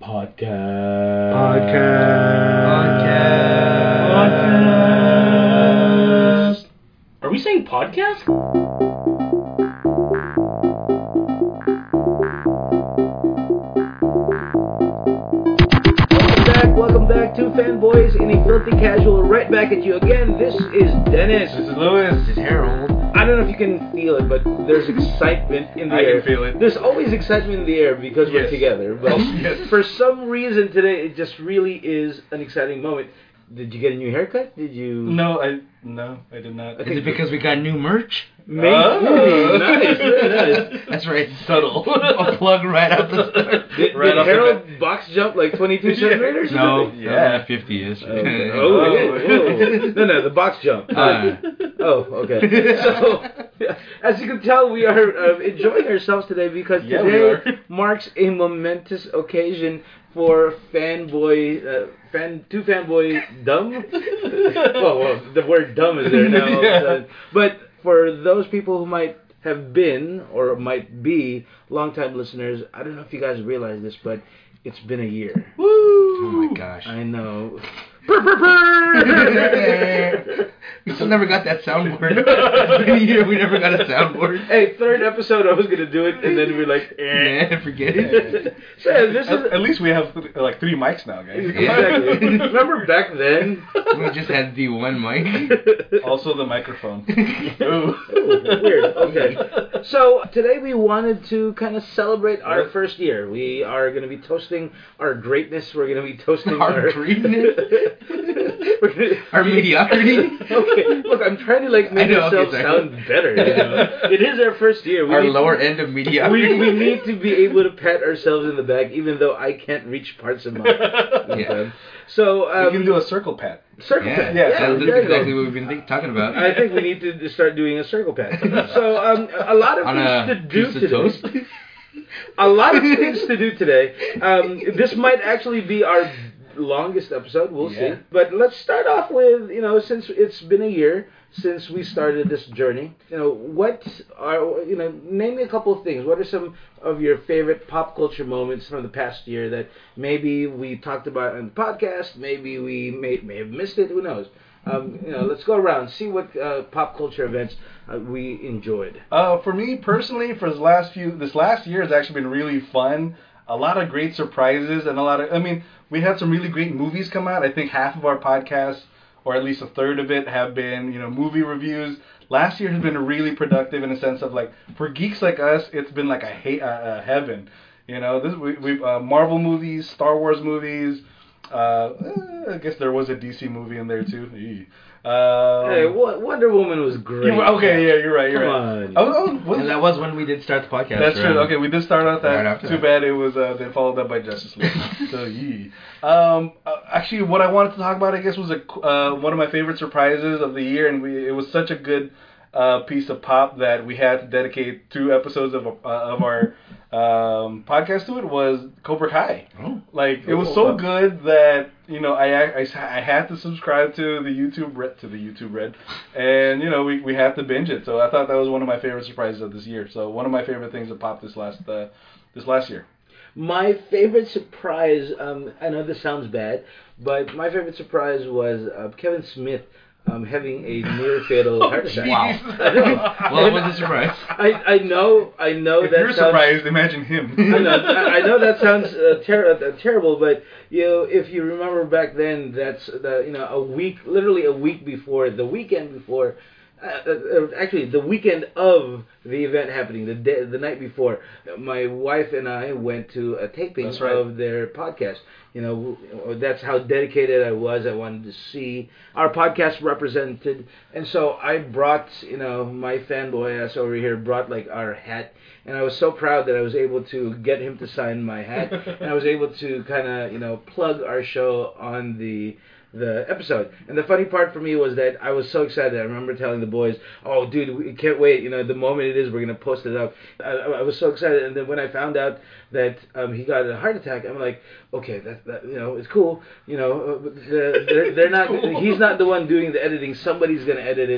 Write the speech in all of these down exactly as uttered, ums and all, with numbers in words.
Podcast. Podcast. Podcast. Are we saying podcast? Welcome back, welcome back to Fanboys in a Filthy Casual. Right back at you again. This is Dennis. This is Lewis. This is Harold. I don't know if you can feel it, but there's excitement in the I air. can feel it. There's always excitement in the air because we're Yes. together. But Oh, yes. for some reason today, it just really is an exciting moment. Did you get a new haircut? Did you? No, I no, I did not. I Is it because we got new merch? Maybe. Oh. Nice, very nice. That's right, subtle. A plug right out the start. Did, Right did off the Harold bat. box jump like twenty-two centimeters? or No, something? Yeah. fifty is. Okay. Oh, Oh, whoa. No, no, the box jump. Uh. Oh, okay. So, as you can tell, we are uh, enjoying ourselves today because Yeah, we today are. marks a momentous occasion for fanboy, uh, fan, two fanboy dumb. well, well, the word dumb is there now. All of a Yeah. sudden. But for those people who might have been or might be longtime listeners, I don't know if you guys realize this, but it's been a year. Woo! Oh my gosh. I know. Brr, brr, brr. We still never got that soundboard. It's been a year, we never got a soundboard. Hey, third episode, I was gonna do it, and then we were like, eh. Yeah, forget it. So yeah, this At, is at least we have th- like three mics now, guys. exactly. Remember back then? We just had the one mic. Also the microphone. Ooh, weird. Okay. So today we wanted to kind of celebrate our first year. We are going to be toasting our greatness. We're going to be toasting our, Our greatness? We're gonna- Our mediocrity? Okay. Look, I'm trying to like make I know, okay, ourselves sorry. sound better. You know? It is our first year. We Our need lower to, end of mediocrity. We, we need to be able to pat ourselves in the back, even though I can't reach parts of my. Yeah. So um, We can do a circle pat. circle Yeah, pat. Yeah, that's, there that's you go. exactly what we've been think- talking about. I think we need to start doing a circle pat. So um, a lot of On things a to do piece of today. toast? A lot of things to do today. Um, this might actually be our longest episode. We'll Yeah. see. But let's start off with, you know, since it's been a year since we started this journey, you know, what are, you know, name me a couple of things. What are some of your favorite pop culture moments from the past year that maybe we talked about on the podcast, maybe we may, may have missed it, who knows? Um, you know, let's go around, see what uh, pop culture events uh, we enjoyed. Uh, for me personally, for this last few, this last year has actually been really fun. A lot of great surprises and a lot of, I mean, we had some really great movies come out. I think half of our podcasts, or at least a third of it, have been, you know, movie reviews. Last year has been really productive in a sense of like, for geeks like us, it's been like a, ha- uh, a heaven. You know, this we we uh, Marvel movies, Star Wars movies. Uh, eh, I guess there was a D C movie in there too. Eee. Um, Hey, Wo- Wonder Woman was great. you- okay, yeah, you're right. You're Come right. on. Oh, oh, was- And that was when we did start the podcast. That's right? true. Okay, we did start out that. Right after Too that. bad it was uh, then followed up by Justice League. So yee. Um, uh, actually, what I wanted to talk about, I guess, was a uh, one of my favorite surprises of the year, and we it was such a good uh, piece of pop that we had to dedicate two episodes of uh, of our um, podcast to it. Was Cobra Kai. Oh. Like it was so good that you know I, I, I had to subscribe to the YouTube Red to the YouTube Red, and you know we we had to binge it. So I thought that was one of my favorite surprises of this year. So one of my favorite things that popped this last uh, this last year. My favorite surprise, um, I know this sounds bad, but my favorite surprise was uh, Kevin Smith um, having a near fatal heart attack. Wow. I know. Well, it was a surprise. I, I know, I know If that you're sounds, surprised, imagine him. I know, I I know that sounds uh, ter- uh, terrible, but you know, if you remember back then, that's the you know a week, literally a week before, the weekend before. Uh, uh, actually, the weekend of the event happening, the day, the night before, my wife and I went to a taping That's right. of their podcast. You know, that's how dedicated I was. I wanted to see our podcast represented, and so I brought, you know, my fanboy ass over here, brought like our hat, and I was so proud that I was able to get him to sign my hat, and I was able to kind of, you know, plug our show on the the episode. And the funny part for me was that I was so excited. I remember telling the boys, oh, dude, we can't wait. You know, the moment it is, we're going to post it up. I, I was so excited. And then when I found out that um, he got a heart attack, I'm like, okay, that, that you know, it's cool. You know, uh, the, they're, they're not, he's not the one doing the editing. Somebody's going to edit it.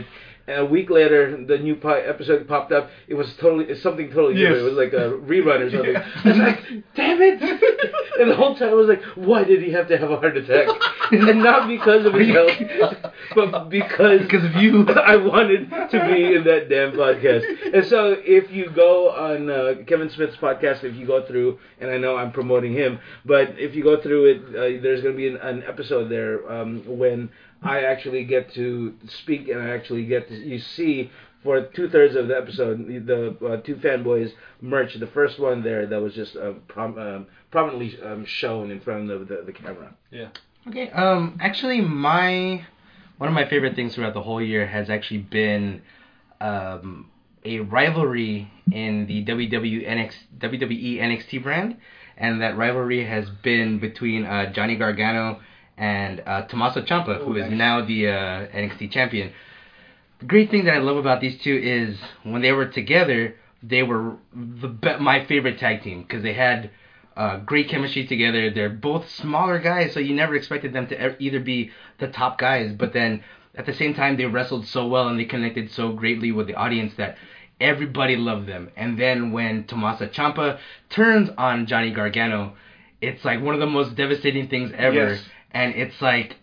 and a week later the new po- episode popped up. It was totally it's something totally Yes. different. It was like a rerun or something. Yeah. I was like, damn it! And the whole time I was like, why did he have to have a heart attack? And not because of his health, but because Because of you. I wanted to be in that damn podcast. And so if you go on uh, Kevin Smith's podcast, if you go through, and I know I'm promoting him, but if you go through it, uh, there's going to be an, an episode there um, when I actually get to speak and I actually get to, you see, for two-thirds of the episode, the uh, two fanboys merch, the first one there that was just uh, prom- um, prominently um, shown in front of the, the camera. Yeah. Okay. Um. Actually, my one of my favorite things throughout the whole year has actually been um a rivalry in the W W E N X, W W E N X T brand, and that rivalry has been between uh, Johnny Gargano and uh, Tommaso Ciampa, Oh, who is nice. now the uh, N X T champion. The great thing that I love about these two is when they were together, they were the be- my favorite tag team because they had uh, great chemistry together. They're both smaller guys, so you never expected them to e- either be the top guys, but then at the same time they wrestled so well and they connected so greatly with the audience that everybody loved them. And then when Tommaso Ciampa turns on Johnny Gargano, it's like one of the most devastating things ever. Yes. And it's like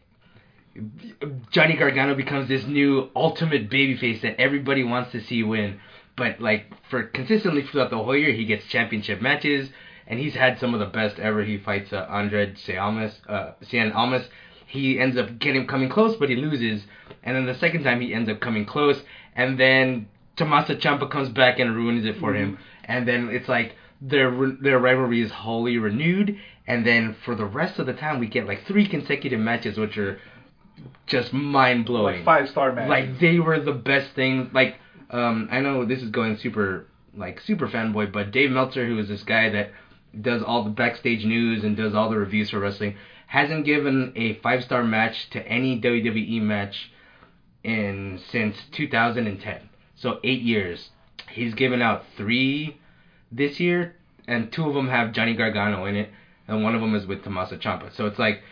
Johnny Gargano becomes this new ultimate babyface that everybody wants to see win. But like for consistently throughout the whole year, he gets championship matches, and he's had some of the best ever. He fights uh, Andrade Cien uh, Cien Almas. He ends up getting coming close, but he loses. And then the second time, he ends up coming close, and then Tommaso Ciampa comes back and ruins it for him. And then it's like their their rivalry is wholly renewed. And then for the rest of the time, we get like three consecutive matches, which are just mind blowing. Like five star matches. Like they were the best thing. Like um, I know this is going super like super fanboy, but Dave Meltzer, who is this guy that does all the backstage news and does all the reviews for wrestling, hasn't given a five star match to any W W E match in since two thousand ten. So eight years. He's given out three this year, and two of them have Johnny Gargano in it, and one of them is with Tommaso Ciampa. So it's like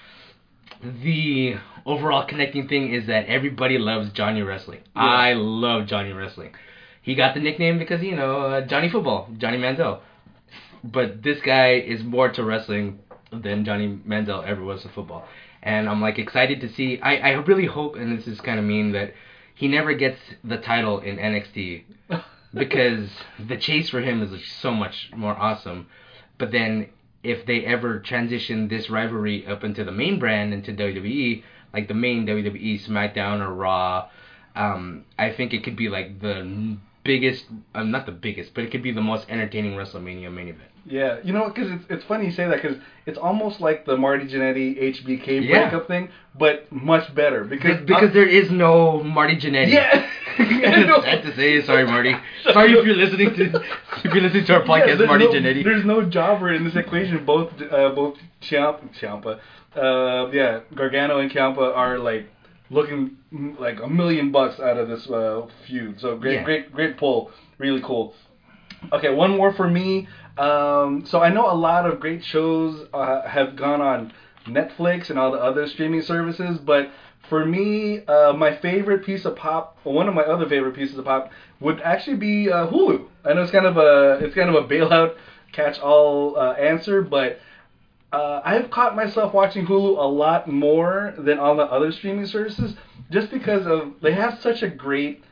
the overall connecting thing is that everybody loves Johnny Wrestling. Yeah. I love Johnny Wrestling. He got the nickname because, you know, uh, Johnny Football, Johnny Manziel. But this guy is more to wrestling than Johnny Manziel ever was to football. And I'm like excited to see. I, I really hope, and this is kind of mean, that he never gets the title in N X T because the chase for him is like so much more awesome. But then if they ever transition this rivalry up into the main brand, into W W E, like the main W W E SmackDown or Raw, um, I think it could be like the biggest, uh, not the biggest, but it could be the most entertaining WrestleMania main event. Yeah, you know, because it's, it's funny you say that, because it's almost like the Marty Jannetty H B K Yeah. breakup thing, but much better. Because Because, because there is no Marty Jannetty. Yeah! And it's sad to say, sorry Marty. Sorry if you're listening to if you're listening to our podcast, Yeah, there's Marty no, Jannetty. There's no jobber in this equation. Both uh, both Ciampa, Ciampa, uh, yeah, Gargano and Ciampa are like looking like a million bucks out of this uh, feud. So great, Yeah. great, great pull. Really cool. Okay, one more for me. Um, so I know a lot of great shows uh, have gone on Netflix and all the other streaming services, but for me, uh, my favorite piece of pop, or one of my other favorite pieces of pop, would actually be uh, Hulu. I know it's kind of a it's kind of a bailout catch-all uh, answer, but uh, I've caught myself watching Hulu a lot more than all the other streaming services, just because of they have such a great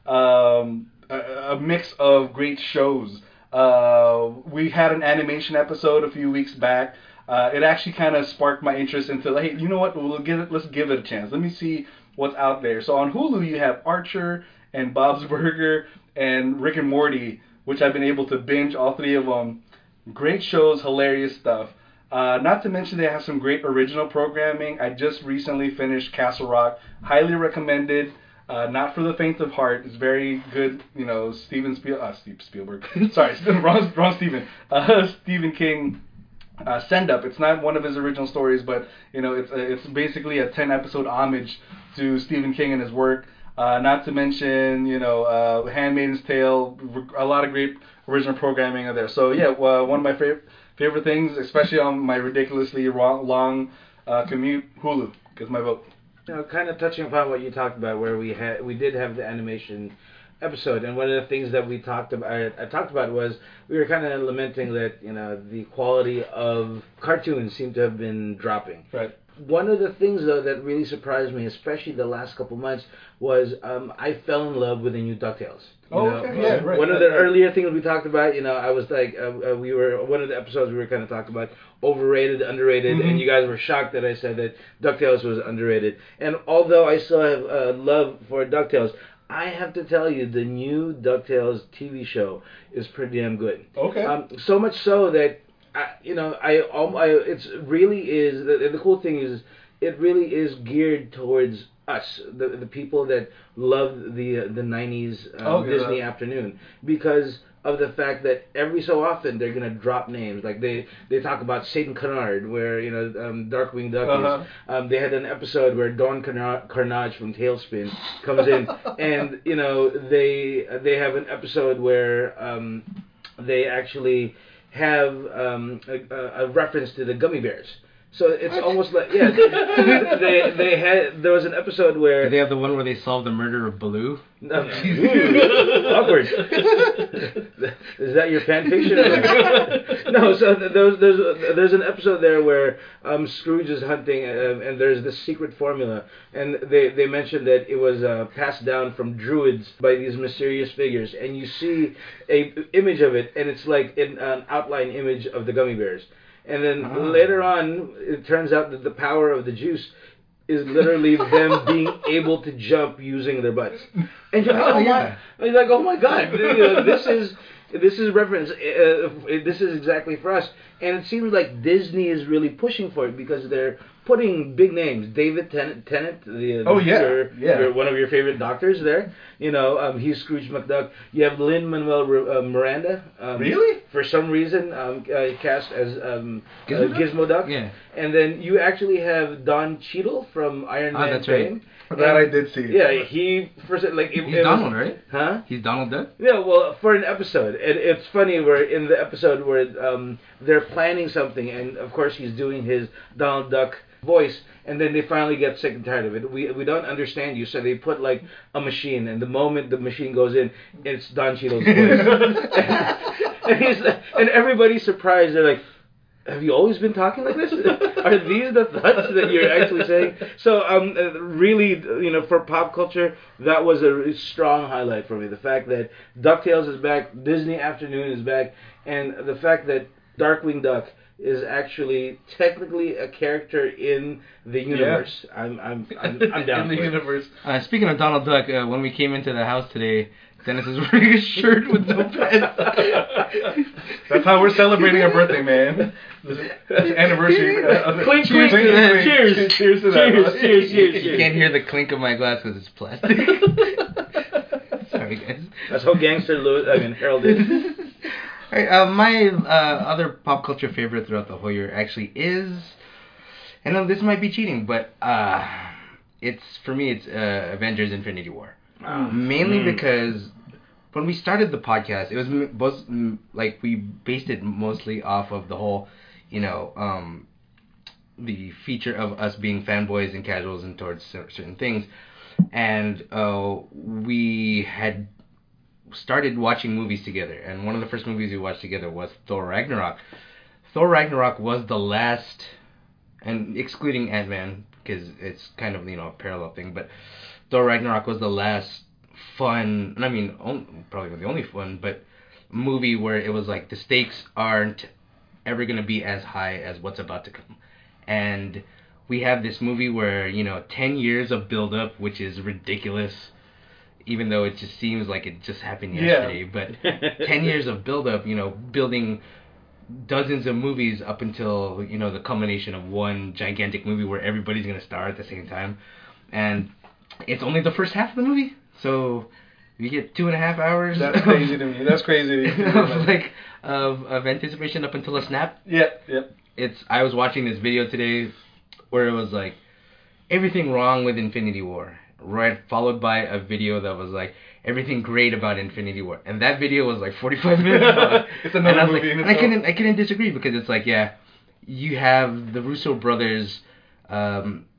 um, a, a mix of great shows. Uh, we had an animation episode a few weeks back. Uh, it actually kind of sparked my interest into, like, hey, you know what? We'll give it. Let's give it a chance. Let me see what's out there. So on Hulu, you have Archer and Bob's Burger and Rick and Morty, which I've been able to binge all three of them. Great shows, hilarious stuff. Uh, not to mention they have some great original programming. I just recently finished Castle Rock. Highly recommended. Uh, not for the faint of heart. It's very good. You know, Steven Spiel, uh, Steve Spielberg. Sorry, wrong, wrong Steven. Uh, Stephen King. Uh, Send Up. It's not one of his original stories, but you know, it's it's basically a ten episode homage to Stephen King and his work. Uh, not to mention, you know, uh, Handmaid's Tale. A lot of great original programming are there. So yeah, uh, one of my favorite favorite things, especially on my ridiculously long, long uh, commute, Hulu gets my vote. You know, kind of touching upon what you talked about, where we had we did have the animation episode, and one of the things that we talked about, I, I talked about was we were kind of lamenting that you know the quality of cartoons seemed to have been dropping. Right. One of the things though that really surprised me, especially the last couple months, was um, I fell in love with the new DuckTales. You Oh, know, okay, yeah, right. One right, of the right. earlier things we talked about, you know, I was like, uh, uh, we were one of the episodes we were kind of talking about overrated, underrated, Mm-hmm. and you guys were shocked that I said that DuckTales was underrated. And although I still have uh, love for DuckTales, I have to tell you, the new DuckTales T V show is pretty damn good. Okay. Um, so much so that, I, you know, I, um, I it's really is, the, the cool thing is, it really is geared towards us, the the people that love the uh, the nineties um, Oh, yeah. Disney afternoon, because of the fact that every so often they're gonna drop names. Like they, they talk about Satan Carnage, where you know um, Darkwing Duck Uh-huh. is. Um, they had an episode where Dawn Carna- Carnage from Tailspin comes in, and you know they they have an episode where um, they actually have um, a, a reference to the gummy bears. So it's almost like yeah, they they had there was an episode where Did they have the one where they solved the murder of Baloo? no, ooh, awkward. Is that your fan fiction? Or no, so there's there's there's an episode there where um, Scrooge is hunting um, and there's this secret formula, and they they mentioned that it was uh, passed down from druids by these mysterious figures, and you see a image of it, and it's like an, an outline image of the gummy bears. And then Oh. later on, it turns out that the power of the juice is literally them being able to jump using their butts. And you're like, oh, Oh, my, yeah. you're like, oh my God, you know, this is this is reference. Uh, this is exactly for us. And it seems like Disney is really pushing for it because they're putting big names. David Tennant, Tennant the, Oh, yeah, your, yeah. your- one of your favorite doctors there. You know, um, he's Scrooge McDuck. You have Lin-Manuel uh, Miranda. Um, Really? For some reason, um, uh, cast as um, Gizmo uh, Duck? Gizmo Duck. Yeah. And then you actually have Don Cheadle from Iron Oh, Man that's right. fame. That I did see. Yeah, he first like it, He's it was- Donald, right? Huh? He's Donald Duck? Yeah, well, for an episode, and it's funny where in the episode where um, they're planning something, and of course he's doing his Donald Duck voice, and then they finally get sick and tired of it. We we don't understand you, so they put like a machine, and the moment the machine goes in, it's Don Cheadle's voice, and he's and everybody's surprised. They're like, have you always been talking like this? Are these the thoughts that you're actually saying? So, um, uh, really, you know, for pop culture, that was a really strong highlight for me. The fact that DuckTales is back, Disney Afternoon is back, and the fact that Darkwing Duck is actually technically a character in the universe. Yeah. I'm, I'm, I'm, I'm down in the for it. universe. Uh, speaking of Donald Duck, uh, when we came into the house today, Dennis is wearing a shirt with no pants. That's how we're celebrating our birthday, man. This anniversary. Uh, of the- Clink, clink, clink, clink. cheers. Cheers to that. Cheers, cheers, cheers, You can't hear the clink of my glass because it's plastic. Sorry, guys. That's how Gangster Louis, I mean, Harold is. Alright, uh, my uh, other pop culture favorite throughout the whole year actually is, and uh, this might be cheating, but uh, it's for me it's uh, Avengers: Infinity War. Wow. Mainly Mm. because when we started the podcast, it was m- both, m- like we based it mostly off of the whole, you know, um, the feature of us being fanboys and casuals and towards cer- certain things, and uh, we had started watching movies together, and one of the first movies we watched together was Thor Ragnarok. Thor Ragnarok was the last, and excluding Ant-Man because it's kind of, you know, a parallel thing, but Thor Ragnarok was the last fun, and I mean on, probably the only fun, but movie where it was like the stakes aren't ever going to be as high as what's about to come. And we have this movie where, you know, ten years of build up, which is ridiculous, even though it just seems like it just happened yesterday. Yeah. But ten years of build up, you know, building dozens of movies up until, you know, the culmination of one gigantic movie where everybody's going to star at the same time. And it's only the first half of the movie, so you get two and a half hours. That's crazy to me. That's crazy to me. of, like of of anticipation up until a snap. Yeah, yeah. It's I was watching this video today where it was like everything wrong with Infinity War, right, followed by a video that was like everything great about Infinity War, and that video was like forty-five minutes long. It's another and I was movie like, in and I itself. couldn't I couldn't disagree because it's like, yeah, you have the Russo brothers um,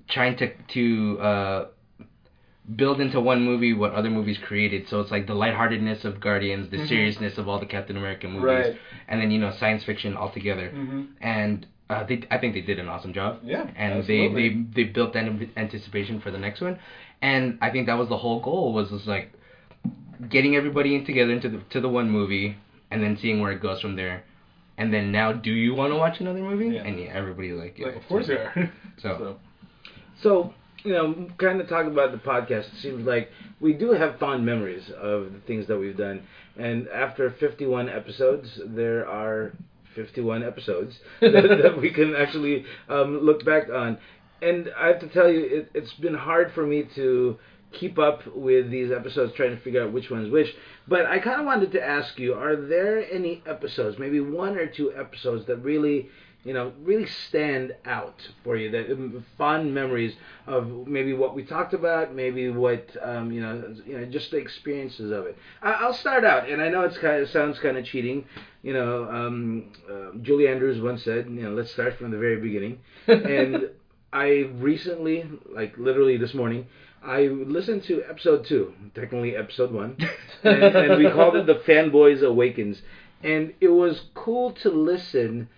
trying to to uh, build into one movie what other movies created. So it's like the lightheartedness of Guardians, the mm-hmm. seriousness of all the Captain America movies, right. and then you know science fiction altogether. Mm-hmm. And uh, they, I think they did an awesome job. Yeah, and absolutely. they, they they built that anticipation for the next one, and I think that was the whole goal, was just like getting everybody in together into the to the one movie, and then seeing where it goes from there. And then now, do you want to watch another movie? Yeah. And yeah, everybody like, yeah, like of course they are. So. so. So, you know, kind of talking about the podcast, it seems like we do have fond memories of the things that we've done. And after fifty-one episodes, there are fifty-one episodes that, that we can actually um, look back on. And I have to tell you, it, it's been hard for me to keep up with these episodes, trying to figure out which one's which. But I kind of wanted to ask you, are there any episodes, maybe one or two episodes that really... you know, really stand out for you, that um, fond memories of maybe what we talked about, maybe what, um, you know, you know, just the experiences of it. I, I'll start out, and I know it's kind of sounds kind of cheating. You know, um, uh, Julie Andrews once said, you know, let's start from the very beginning. And I recently, like literally this morning, I listened to episode two, technically episode one, and, and we called it The Fanboys Awakens. And it was cool to listen,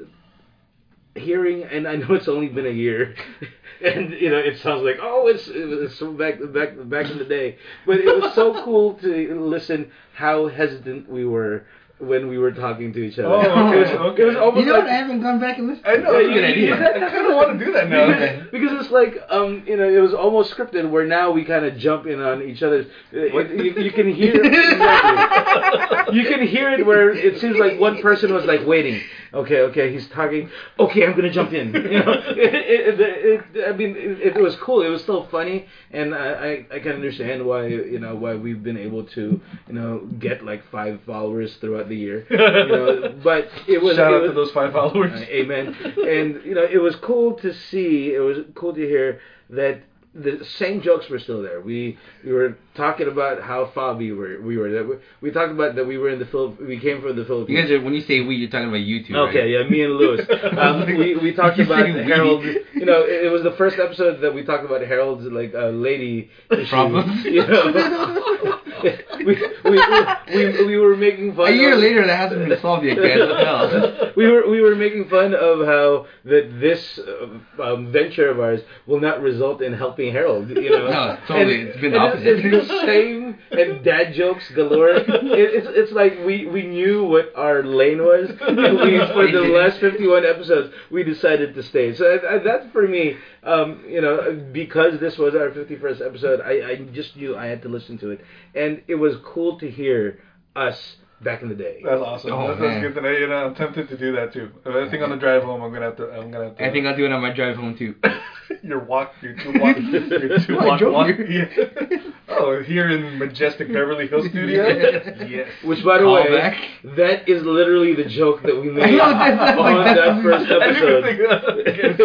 hearing, and I know it's only been a year, and you know it sounds like oh it's it was so back back back in the day, but it was so cool to listen how hesitant we were when we were talking to each other. Oh, okay. It was, okay. It was almost you know like, what? I haven't gone back and listened. I know. Yeah, It's a you- good idea. you- I kind of want to do that now. because, because it's like um you know it was almost scripted, where now we kind of jump in on each other's. It, you, you can hear exactly. You can hear it where it seems like one person was like waiting. Okay, okay, he's talking. Okay, I'm gonna jump in. You know, it, it, it, it, I mean, it, it was cool. It was still funny, and I, I, I can understand why you know why we've been able to you know get like five followers throughout the year. You know, but it was Shout it out was, to those five followers. uh, amen. And you know, it was cool to see. It was cool to hear that the same jokes were still there. We we were talking about how far we were. We were that we, we talked about that we were in the Philip. We came from the Philippines. You guys are, when you say we, you're talking about you two, Okay, right? yeah, me and Lewis. Um, we we talked You about say we. Harold. You know, it, it was the first episode that we talked about Harold's like uh, lady issue. Problems. You know, we, we, we we we were making fun. A year of, later, that hasn't been solved yet, guys. What the hell? we were we were making fun of how that this uh, um, venture of ours will not result in helping Harold. You know, No, totally. And- It's been the and opposite. It's the same, and dad jokes galore. It, it's it's like we, we knew what our lane was, and we for the last fifty-one episodes we decided to stay. So I, I, that's for me. Um, you know, because this was our fifty-first episode, I, I just knew I had to listen to it, and it was cool to hear us back in the day. That's awesome. Oh, that's, man. that's good to know. You know, I'm tempted to do that too. I think on the drive home, I'm gonna have to. I'm gonna have to. I think I'll do it on my drive home, too. your walk, your two walk, your two I walk, drove walk. here. Yeah. Oh, here in majestic Beverly Hills studio. Yes. Which, by the Call way, back. that is literally the joke that we I made know, that's- that's on like- that that's- first I didn't even episode. think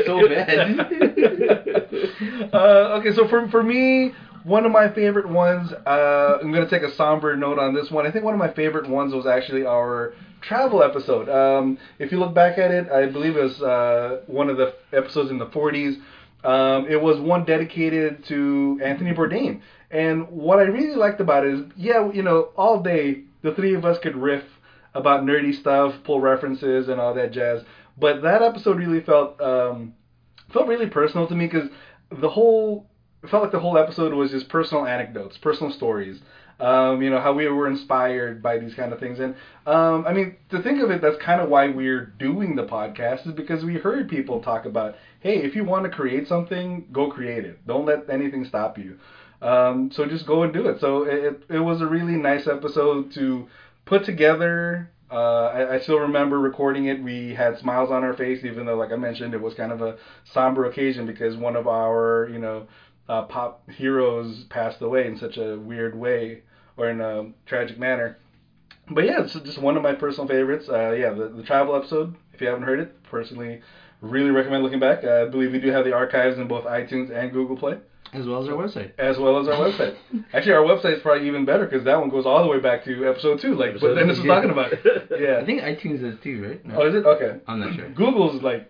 of that. It's so bad. uh, okay, so for for me, one of my favorite ones. Uh, I'm gonna take a somber note on this one. I think one of my favorite ones was actually our travel episode. Um, if you look back at it, I believe it was uh, one of the episodes in the forties. Um, it was one dedicated to Anthony Bourdain. And what I really liked about it is, yeah, you know, all day the three of us could riff about nerdy stuff, pull references, and all that jazz. But that episode really felt um, felt really personal to me because the whole it felt like the whole episode was just personal anecdotes, personal stories. Um, you know, how we were inspired by these kind of things. And, um, I mean, to think of it, that's kind of why we're doing the podcast, is because we heard people talk about, hey, if you want to create something, go create it. Don't let anything stop you. Um, so just go and do it. So it, it was a really nice episode to put together. Uh, I, I still remember recording it. We had smiles on our face, even though, like I mentioned, it was kind of a somber occasion because one of our, you know, uh, pop heroes passed away in such a weird way, or in a tragic manner. But yeah, it's just one of my personal favorites. Uh, yeah, the, the travel episode, if you haven't heard it, personally really recommend looking back. Uh, I believe we do have the archives in both iTunes and Google Play. As well as our website. As well as our website. Actually, our website is probably even better because that one goes all the way back to episode two, like what Dennis was talking about. Yeah. I think iTunes does too, right? No. Oh, is it? Okay. I'm not sure. Google's like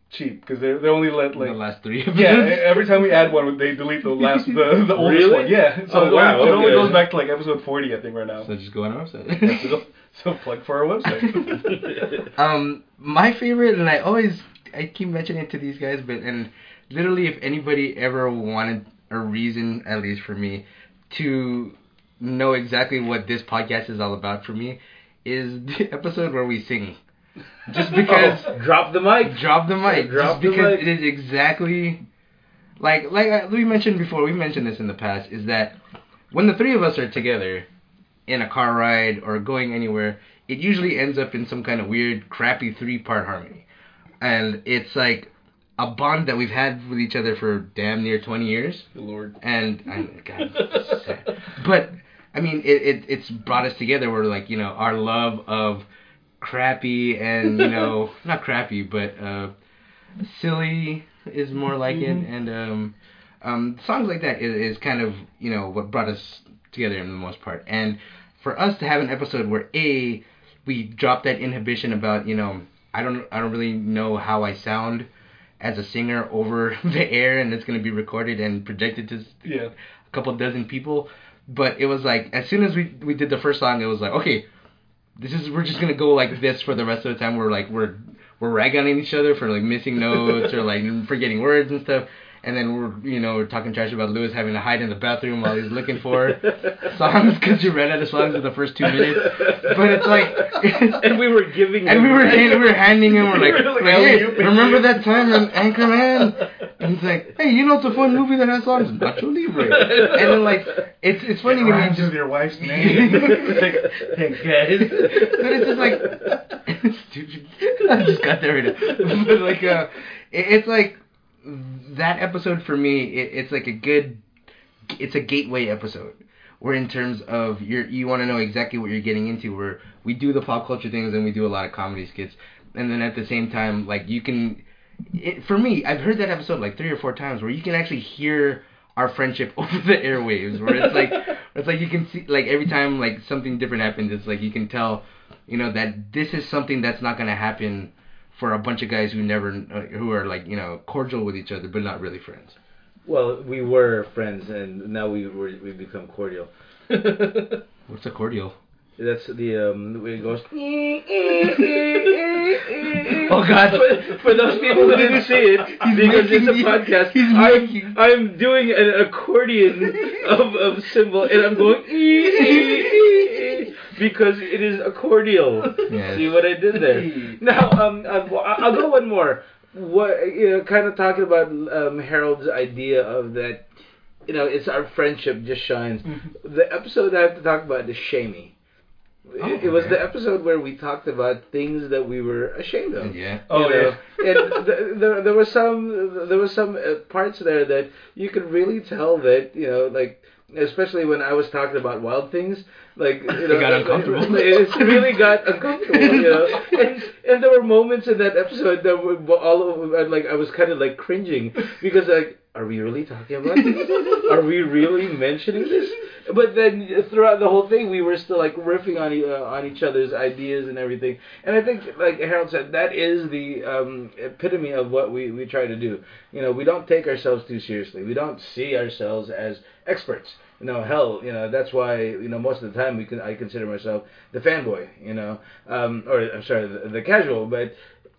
cheap because they they only let like the last three. yeah. Every time we add one, they delete the last the the oldest Really? one. Yeah. So Oh, it, wow, only, it only okay. goes back to like episode forty, I think, right now. So just go on our website. Yeah, so, so plug for our website. um, my favorite, and I always I keep mentioning it to these guys, but and literally, if anybody ever wanted a reason, at least for me, to know exactly what this podcast is all about for me, is the episode where we sing. Just because Oh, drop the mic. drop the mic. Drop just the because mic. it is exactly like like uh, we mentioned before. We mentioned this in the past. Is that when the three of us are together in a car ride or going anywhere, it usually ends up in some kind of weird, crappy three-part harmony, and it's like a bond that we've had with each other for damn near twenty years. Good Lord. And I, God, this is sad. But I mean, it, it it's brought us together. Where like you know our love of crappy and you know not crappy, but uh, silly is more like Mm-hmm. it, and um, um, songs like that is, is kind of you know what brought us together in the most part. And for us to have an episode where a we drop that inhibition about you know I don't I don't really know how I sound as a singer over the air, and it's going to be recorded and projected to Yeah. a couple dozen people. But it was like, as soon as we we did the first song, it was like, okay, this is we're just going to go like this for the rest of the time. We're like, we're we're ragging on each other for like missing notes or like forgetting words and stuff. And then we're, you know, we're talking trash about Lewis having to hide in the bathroom while he's looking for songs because you ran out of songs in the first two minutes. But it's like, And we were giving and him- we were hand, we were handing him. We're like, We were like, like, hey, alley-ooping remember you. that time in Anchorman? And he's like, hey, you know it's a fun movie that has songs, Nacho Libre. And then like, it's it's funny It to me. rhymes Just, with your wife's name. Like, hey guys. but it's just like, stupid. I just got there right now. But like, uh, it, it's like that episode for me. It, it's like a good, it's a gateway episode. Where in terms of you you want to know exactly what you're getting into. Where we do the pop culture things and we do a lot of comedy skits, and then at the same time, like you can. It, for me, I've heard that episode like three or four times where you can actually hear our friendship over the airwaves. Where it's like, it's like you can see like every time like something different happens, it's like you can tell, you know, that this is something that's not gonna happen for a bunch of guys who never, uh, who are like you know cordial with each other but not really friends. Well, we were friends, and now we we we become cordial. What's a cordial? That's the um where it goes. Oh God! For, for those people who didn't see it, because making it's a me- podcast, he's I'm making- I'm doing an accordion of of symbol, and I'm going because it is a cordial. Yes. See what I did there? Now, um, I'll, I'll go one more. What you know, kind of talking about um, Harold's idea of that. You know, it's our friendship just shines. The episode I have to talk about is Shamey. Oh, it, it was okay. the episode where we talked about things that we were ashamed of. Yeah. Oh, you know? And th- there, there was some, there was some uh, parts there that you could really tell that you know, like especially when I was talking about Wild Things, like you know, got uncomfortable. It really got uncomfortable, you know. And and there were moments in that episode that were all of, like I was kind of like cringing because like. Are we really talking about this? Are we really mentioning this? But then throughout the whole thing, we were still like riffing on e- uh, on each other's ideas and everything. And I think, like Harold said, that is the um, epitome of what we, we try to do. You know, we don't take ourselves too seriously. We don't see ourselves as experts. You know, hell, you know, that's why, you know, most of the time we can I consider myself the fanboy, you know, um, or I'm sorry, the, the casual. But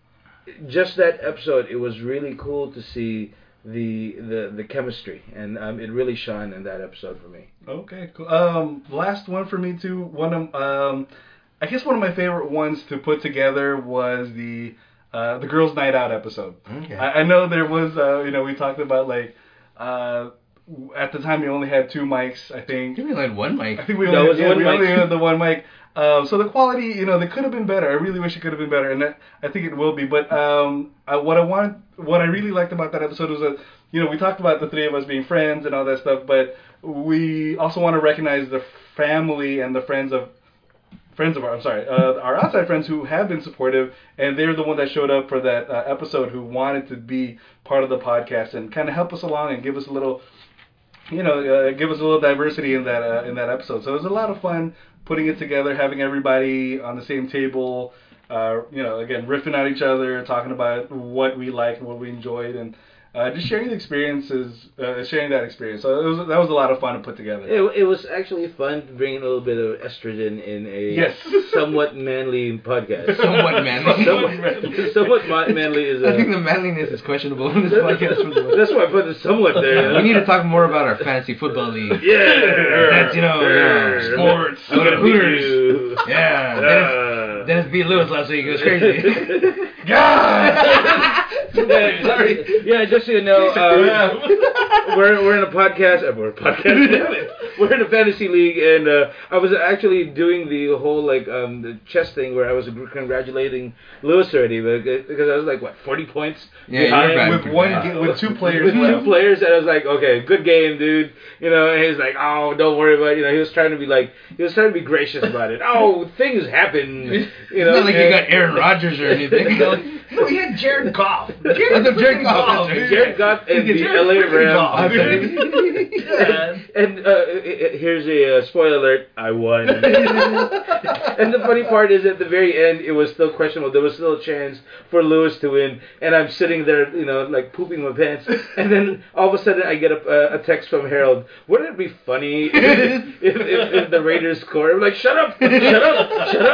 just that episode, it was really cool to see the the the chemistry, and um, it really shined in that episode for me. Okay, cool. Um, last one for me too. One of um, I guess one of my favorite ones to put together was the uh, the girls' night out episode. Okay. I, I know there was uh, you know we talked about like uh, at the time we only had two mics. I think. I think we only had one mic. I think we That only, was yeah, one we mic. only had the one mic. Um, so the quality, you know, they could have been better. I really wish it could have been better, and that, I think it will be. But um, I, what I wanted, what I really liked about that episode was that, you know, we talked about the three of us being friends and all that stuff, but we also want to recognize the family and the friends of friends of our, I'm sorry, uh, our outside friends who have been supportive, and they're the one that showed up for that uh, episode who wanted to be part of the podcast and kind of help us along and give us a little. You know, uh, give us a little diversity in that uh, in that episode. So it was a lot of fun putting it together, having everybody on the same table, uh, you know, again, riffing at each other, talking about what we liked and what we enjoyed, and uh, just sharing the experiences, uh, sharing that experience. So it was, that was a lot of fun to put together. It, it was actually fun to bring a little bit of estrogen in a Yes. somewhat manly podcast. Somewhat manly. somewhat manly. Somewhat ma- manly is. I think A, the manliness is questionable in this podcast. For the that's why I put the somewhat there. You know? We need to talk more about our fantasy football league. Yeah. That's, you know, you know, sports. I'm Go to gonna beat Hooters. you. Yeah. Dennis, Dennis beat Lewis last week. It was crazy. God! Yeah, sorry. Yeah, just so you know, um, we're we're in a podcast. Uh, we're a podcast. Damn it. We're in a fantasy league, and uh, I was actually doing the whole like um, the chess thing where I was congratulating Lewis already, because I was like what forty points Yeah, behind you're bad. With one, ga- with two players with two left. players, and I was like, okay, good game, dude. You know, and he's like, oh, don't worry about it. You know, he was trying to be like, he was trying to be gracious about it. Oh, things happen. You know, It's not like you and- got Aaron Rodgers or anything. No, he had Jared Goff. Oh, Jared, Jared Goff, that's right. Jared Goff and the Jared L A freaking Rams. Goff. And, and uh, here's a uh, spoiler alert: I won. And the funny part is, at the very end, it was still questionable. There was still a chance for Lewis to win, and I'm sitting there, you know, like pooping my pants. And then all of a sudden, I get a, a text from Harold. Wouldn't it be funny if, if, if, if the Raiders score? I'm like, shut up, shut up, shut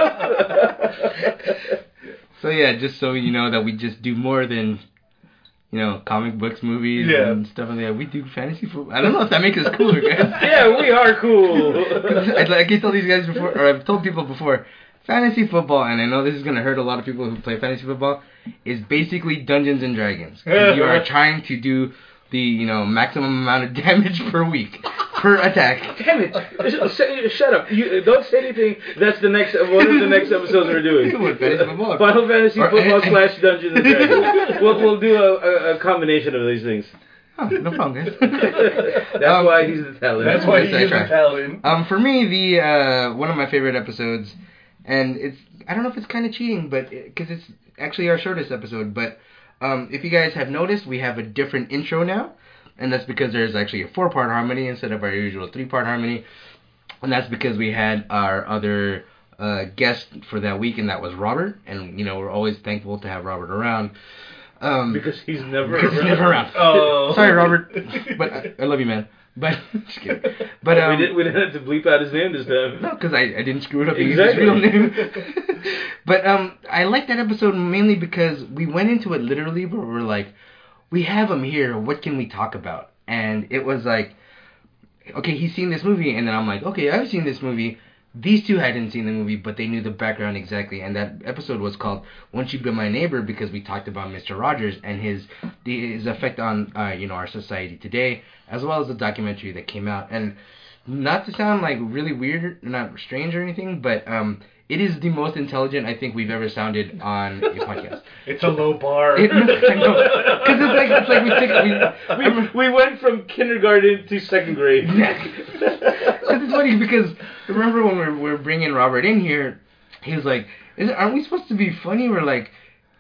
up. So yeah, just so you know that we just do more than, you know, comic books, movies, Yeah. and stuff like that. We do fantasy football. I don't know if that makes us cooler, guys. Yeah, we are cool. I, like I told these guys before, or I've told people before, fantasy football, and I know this is going to hurt a lot of people who play fantasy football, is basically Dungeons and Dragons. 'Cause you are trying to do the, you know, maximum amount of damage per week, per attack. Damn it! Sh- Shut up! You don't say anything. That's the next one of the next episodes we're doing. What, fantasy football? Final Fantasy Or- Football and- slash Dungeons and Dragons. We'll we'll do a, a, a combination of these things. Oh, no problem, guys. That's Um, why he's the talent. That's why Yes, I he's try. Italian. Um, for me, the uh, one of my favorite episodes, and it's I don't know if it's kind of cheating, but because it's actually our shortest episode. But um, if you guys have noticed, we have a different intro now, and that's because there's actually a four-part harmony instead of our usual three-part harmony, and that's because we had our other uh, guest for that week, and that was Robert, and you know we're always thankful to have Robert around. Um, because he's never because he's around. never around. Oh. Sorry, Robert, but I, I love you, man. But just kidding. But um, we didn't we didn't have to bleep out his name this time. no, because I, I didn't screw it up. Exactly. And use his real name. But um, I like that episode mainly because we went into it literally, but we're like, we have him here. What can we talk about? And it was like, okay, he's seen this movie, and then I'm like, okay, I've seen this movie. These two hadn't seen the movie, but they knew the background exactly. And that episode was called "Won't You Be My Neighbor" because we talked about Mister Rogers and his his effect on uh, you know our society today, as well as the documentary that came out. And not to sound like really weird, not strange or anything, but um, it is the most intelligent I think we've ever sounded on a podcast. It's a low bar. It, I know, because it's like it's like we took we. We, we went from kindergarten to second grade. Because it's funny because remember when we were, we were bringing Robert in here, he was like, Is, aren't we supposed to be funny? We're like,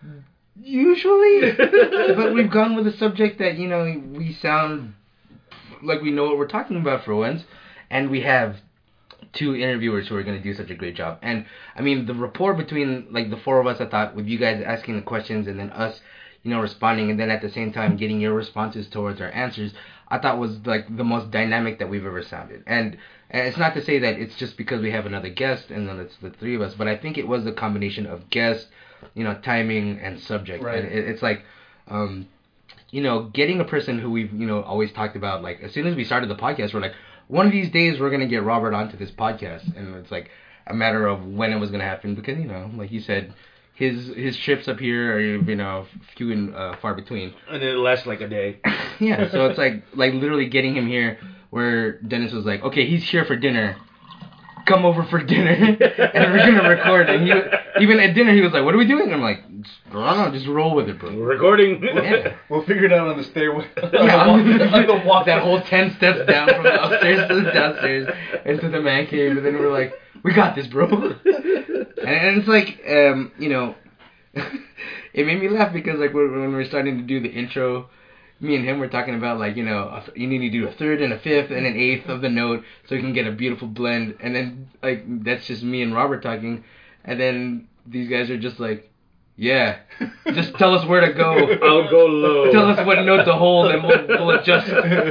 usually, but we've gone with a subject that, you know, we sound like we know what we're talking about for once, and we have two interviewers who are going to do such a great job. And I mean, the rapport between like the four of us, I thought, with you guys asking the questions and then us, you know, responding, and then at the same time getting your responses towards our answers, I thought was like the most dynamic that we've ever sounded. And, and it's not to say that it's just because we have another guest and then it's the three of us, but I think it was the combination of guest, you know, timing and subject. Right. And it, it's like, um, you know, getting a person who we've, you know, always talked about, like, as soon as we started the podcast, we're like, one of these days we're going to get Robert onto this podcast. And it's like a matter of when it was going to happen because, you know, like you said, his his trips up here are, you know, few and uh, far between. And it lasts like a day. Yeah, so it's like like literally getting him here where Dennis was like, okay, he's here for dinner. Come over for dinner, and we're gonna record. And he, even at dinner, he was like, "What are we doing?" And I'm like, "I don't know, just roll with it, bro." Recording. Yeah. We'll figure it out on the stairway. On Yeah, the walk, on the walk. that whole ten steps down from the upstairs to the downstairs into the man cave, and then we're like, "We got this, bro." And, and it's like, um, you know, it made me laugh because like when we were starting to do the intro, me and him were talking about like, you know, you need to do a third and a fifth and an eighth of the note so you can get a beautiful blend. And then like that's just me and Robert talking, and then these guys are just like, yeah, just tell us where to go. I'll go low. Tell us what note to hold, and we'll, we'll adjust.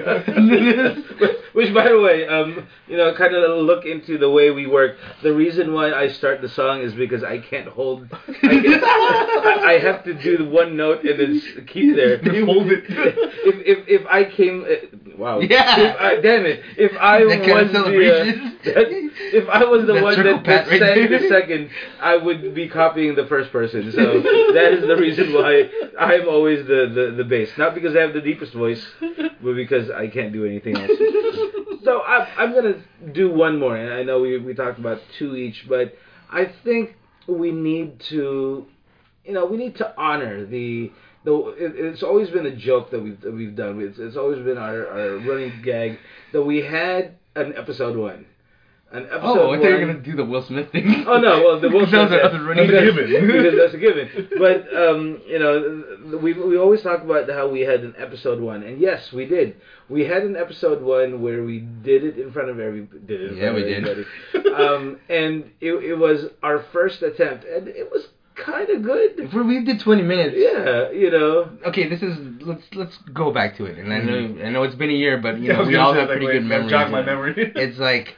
Which, by the way, um, you know, kind of look into the way we work. The reason why I start the song is because I can't hold. I, can, I, I have to do the one note and then s- keep there. You hold it. If if if I came, uh, wow. Yeah. If I, damn it. If I That kind was of the, uh, celebration. that, if I was the That one circle that, pat that right sang there. the second, I would be copying the first person. So that is the reason why I'm always the, the, the bass. Not because I have the deepest voice, but because I can't do anything else. So I, I'm going to do one more. And I know we, we talked about two each, but I think we need to, you know, we need to honor the... the it, it's always been a joke that we've, that we've done. It's, it's always been our, our running gag that we had an episode one. An episode Oh, I thought you were one- gonna do the Will Smith thing. Oh no! Well, the Will That was Smith- another running because- given. because that's a given. But um, you know, we we always talk about how we had an episode one, and yes, we did. We had an episode one where we did it in front of every did it in Yeah, front we of did. everybody. um, and it it was our first attempt, and it was kind of good. If we did twenty minutes. Yeah, you know. Okay, this is let's let's go back to it. And I know I know it's been a year, but you Yeah, I know was we gonna all say, have like, pretty wait, good that memories. jogged my memory. It's like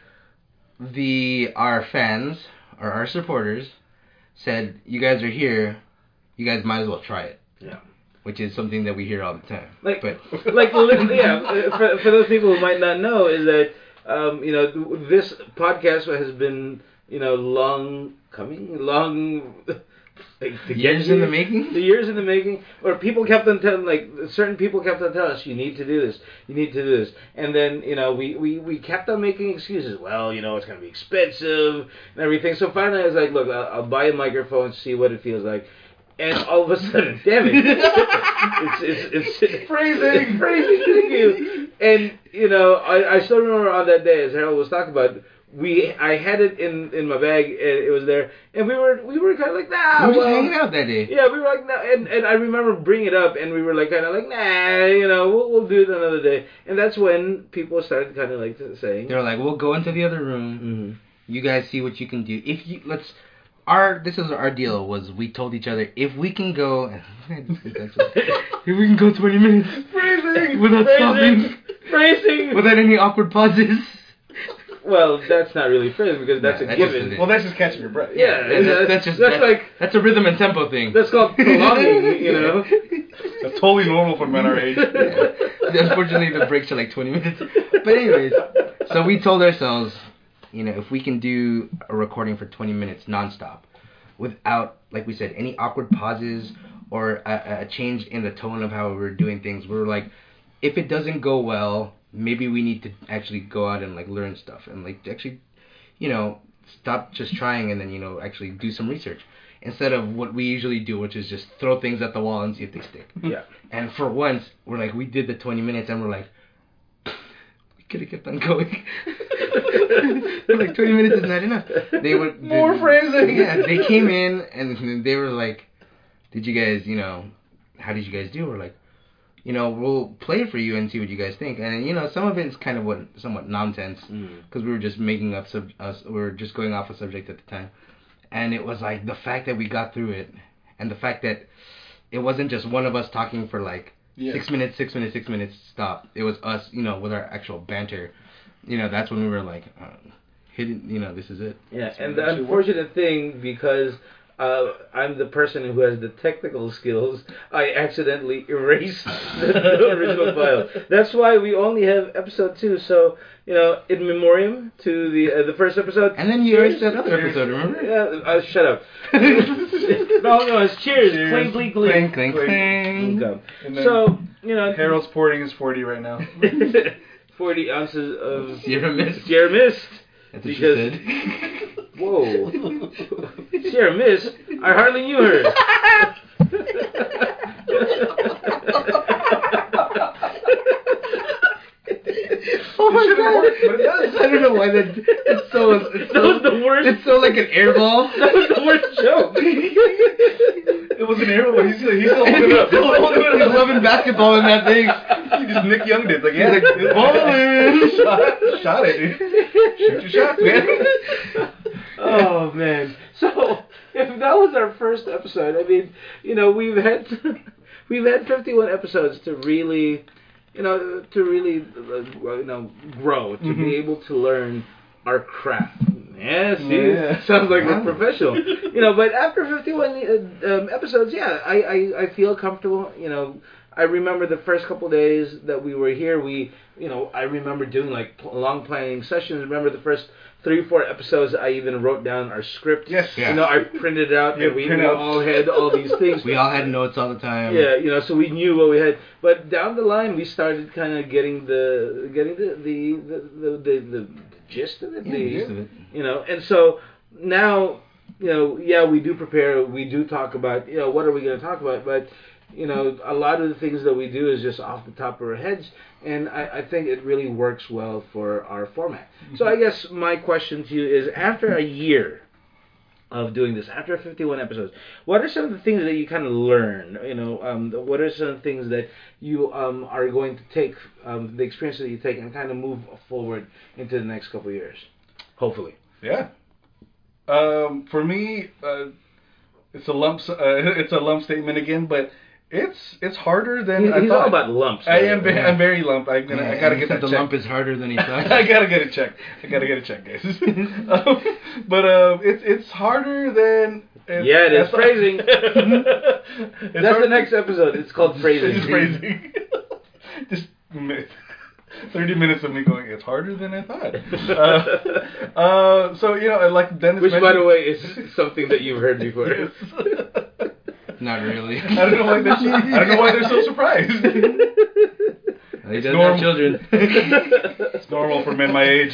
the our fans or our supporters said, "You guys are here, you guys might as well try it." Yeah. Which is something that we hear all the time. Like, but like, li- yeah. For, for those people who might not know, is that um, you know this podcast has been you know long coming, long. Like, to Years get in the here. making? The years in the making, or people kept on telling, like certain people kept on telling us, you need to do this, you need to do this, and then you know we, we, we kept on making excuses. Well, you know it's gonna be expensive and everything. So finally I was like, look, I'll, I'll buy a microphone, see what it feels like, and all of a sudden, damn it, it's it's it's Phrasing. phrasing. Thank you. And you know I, I still remember on that day as Harold was talking about. We I had it in, in my bag and it was there and we were we were kind of like nah we were just well, hanging out that day. yeah we were like nah and, and I remember bringing it up and we were like kind of like nah you know we'll we'll do it another day and that's when people started kind of like saying They were like, "We'll go into the other room. mm-hmm. You guys see what you can do. If you let's." Our this is our deal was we told each other if we can go if we can go twenty minutes phrasing without phrasing stopping phrasing without any awkward pauses. well that's not really phrasing because that's Nah, a that's given just it. Well, that's just catching your breath. yeah That's, that's, that's just that's that's, like that's a rhythm and tempo thing. that's called prolonging you know. That's totally normal for men our age. Yeah. Unfortunately, the breaks are like twenty minutes. But anyways, so we told ourselves, you know, if we can do a recording for twenty minutes nonstop, without, like we said, any awkward pauses or a, a change in the tone of how we were doing things, we were like, if it doesn't go well, maybe we need to actually go out and like learn stuff and like actually, you know, stop just trying and then you know actually do some research. Instead of what we usually do, which is just throw things at the wall and see if they stick. Yeah. And for once, we're like, we did the twenty minutes, and we're like, we could have kept on going. We're like, twenty minutes is not enough. They were More they, phrasing. Yeah, they came in, and they were like, did you guys, you know, how did you guys do? We're like, you know, we'll play it for you and see what you guys think. And, you know, some of it is kind of what somewhat nonsense, because Mm. we were just making up, sub- us, we were just going off a subject at the time. And it was like the fact that we got through it, and the fact that it wasn't just one of us talking for like Yeah. six minutes, six minutes, six minutes, stop. It was us, you know, with our actual banter. You know, that's when we were like, uh, hidden, you know, this is it. Yeah, and the unfortunate thing, because uh, I'm the person who has the technical skills, I accidentally erased the, the original file. That's why we only have episode two. So, you know, in memoriam to the uh, the first episode. And then you erased that other episode, remember? Yeah, uh, shut up. no, no, it's cheers. Cheers. Clink, clink, clink. Clink, clink, clink. Okay. And then So, you know, Harold's porting his forty right now. forty ounces of Sierra Mist. Sierra Mist. That's what Because- you said. Whoa. Sierra Mist? I hardly knew her. Oh my It shouldn't god! work, but it does. I don't know why that. It's so. It's That so, was the worst. It's so like an airball. That was the worst joke. It was an arrow, but he's still, he's still He's holding it up. He's still holding it He's up. loving basketball in that thing. He just Nick Young did. Like, yeah, He's like, it's ballin'. shot, shot it, dude. Shoot your shots, man. Oh man. So if that was our first episode, I mean, you know, we've had we've had fifty-one episodes to really, you know, to really, uh, you know, grow, to mm-hmm. be able to learn our craft. Yeah, see, yeah. Sounds like wow. a professional. You know, but after fifty-one uh, um, episodes, yeah, I, I, I feel comfortable. You know, I remember the first couple of days that we were here, we, you know, I remember doing like pl- long planning sessions. Remember the first three, four episodes, I even wrote down our script. Yes. Yeah. You know, I printed it out, and we, we all had all these things. We all had notes all the time. Yeah, you know, so we knew what we had. But down the line, we started kind of getting the, getting the, the, the, the, the, the gist of it. Yeah, the, the gist of it. You know, and so now, you know, yeah, we do prepare, we do talk about, you know, what are we going to talk about, but, you know, a lot of the things that we do is just off the top of our heads, and I, I think it really works well for our format. Mm-hmm. So I guess my question to you is, after a year of doing this, after fifty-one episodes, what are some of the things that you kind of learn? You know, um, what are some of the things that you um, are going to take, um, the experience that you take, and kind of move forward into the next couple of years? Hopefully. Yeah. Um, for me, uh, it's a lump. Uh, it's a lump statement again, but it's it's harder than he's, I he's thought. all about lumps. I am. Very, I'm very lump. I'm gonna. Yeah, I gotta get that the checked. lump is harder than he thought. I gotta get it checked. I gotta get it checked, guys. um, but um, it's it's harder than. It's, yeah, it is phrasing. It's That's hard. the next episode. It's called phrasing. It's phrasing. Just. thirty minutes of me going, it's harder than I thought. Uh, uh, so, you know, like Dennis Which, mentioned, by the way, is something that you've heard before. Yes. Not really. I don't know why they're so, I don't know why they're so surprised. He doesn't have children. It's normal for men my age.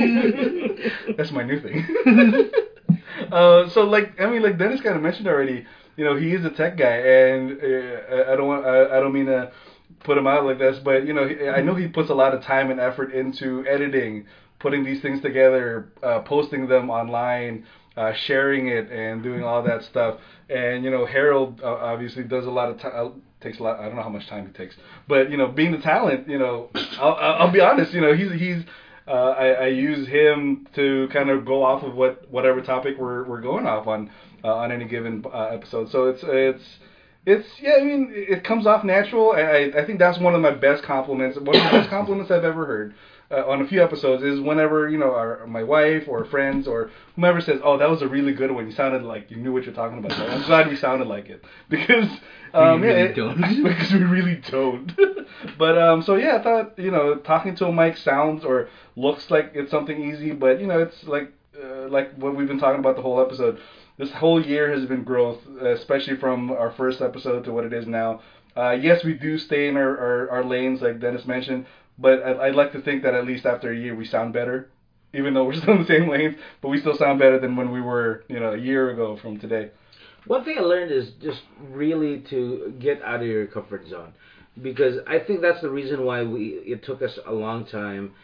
That's my new thing. Uh, so, like, I mean, like Dennis kind of mentioned already, you know, he is a tech guy, and uh, I don't want, I, I don't mean to put him out like this, but you know, I know he puts a lot of time and effort into editing, putting these things together, uh, posting them online, uh, sharing it, and doing all that stuff. And you know, Harold uh, obviously does a lot of time. Takes a lot. I don't know how much time he takes, but you know, being the talent, you know, I'll, I'll be honest. You know, he's he's. Uh, I, I use him to kind of go off of what whatever topic we're we're going off on uh, on any given uh, episode. So it's it's. It's, yeah, I mean, it comes off natural, and I, I think that's one of my best compliments, one of the best compliments I've ever heard uh, on a few episodes is whenever, you know, our, my wife or friends or whomever says, oh, that was a really good one, you sounded like you knew what you're talking about. So I'm glad we sounded like it, because, um, we really yeah, it, don't. because we really don't. But, um, so yeah, I thought, you know, talking to a mic sounds or looks like it's something easy, but, you know, it's like, uh, like what we've been talking about the whole episode. This whole year has been growth, especially from our first episode to what it is now. Uh, yes, we do stay in our, our, our lanes, like Dennis mentioned, but I'd, I'd like to think that at least after a year we sound better, even though we're still in the same lanes, but we still sound better than when we were, you know, a year ago from today. One thing I learned is just really to get out of your comfort zone, because I think that's the reason why we it took us a long time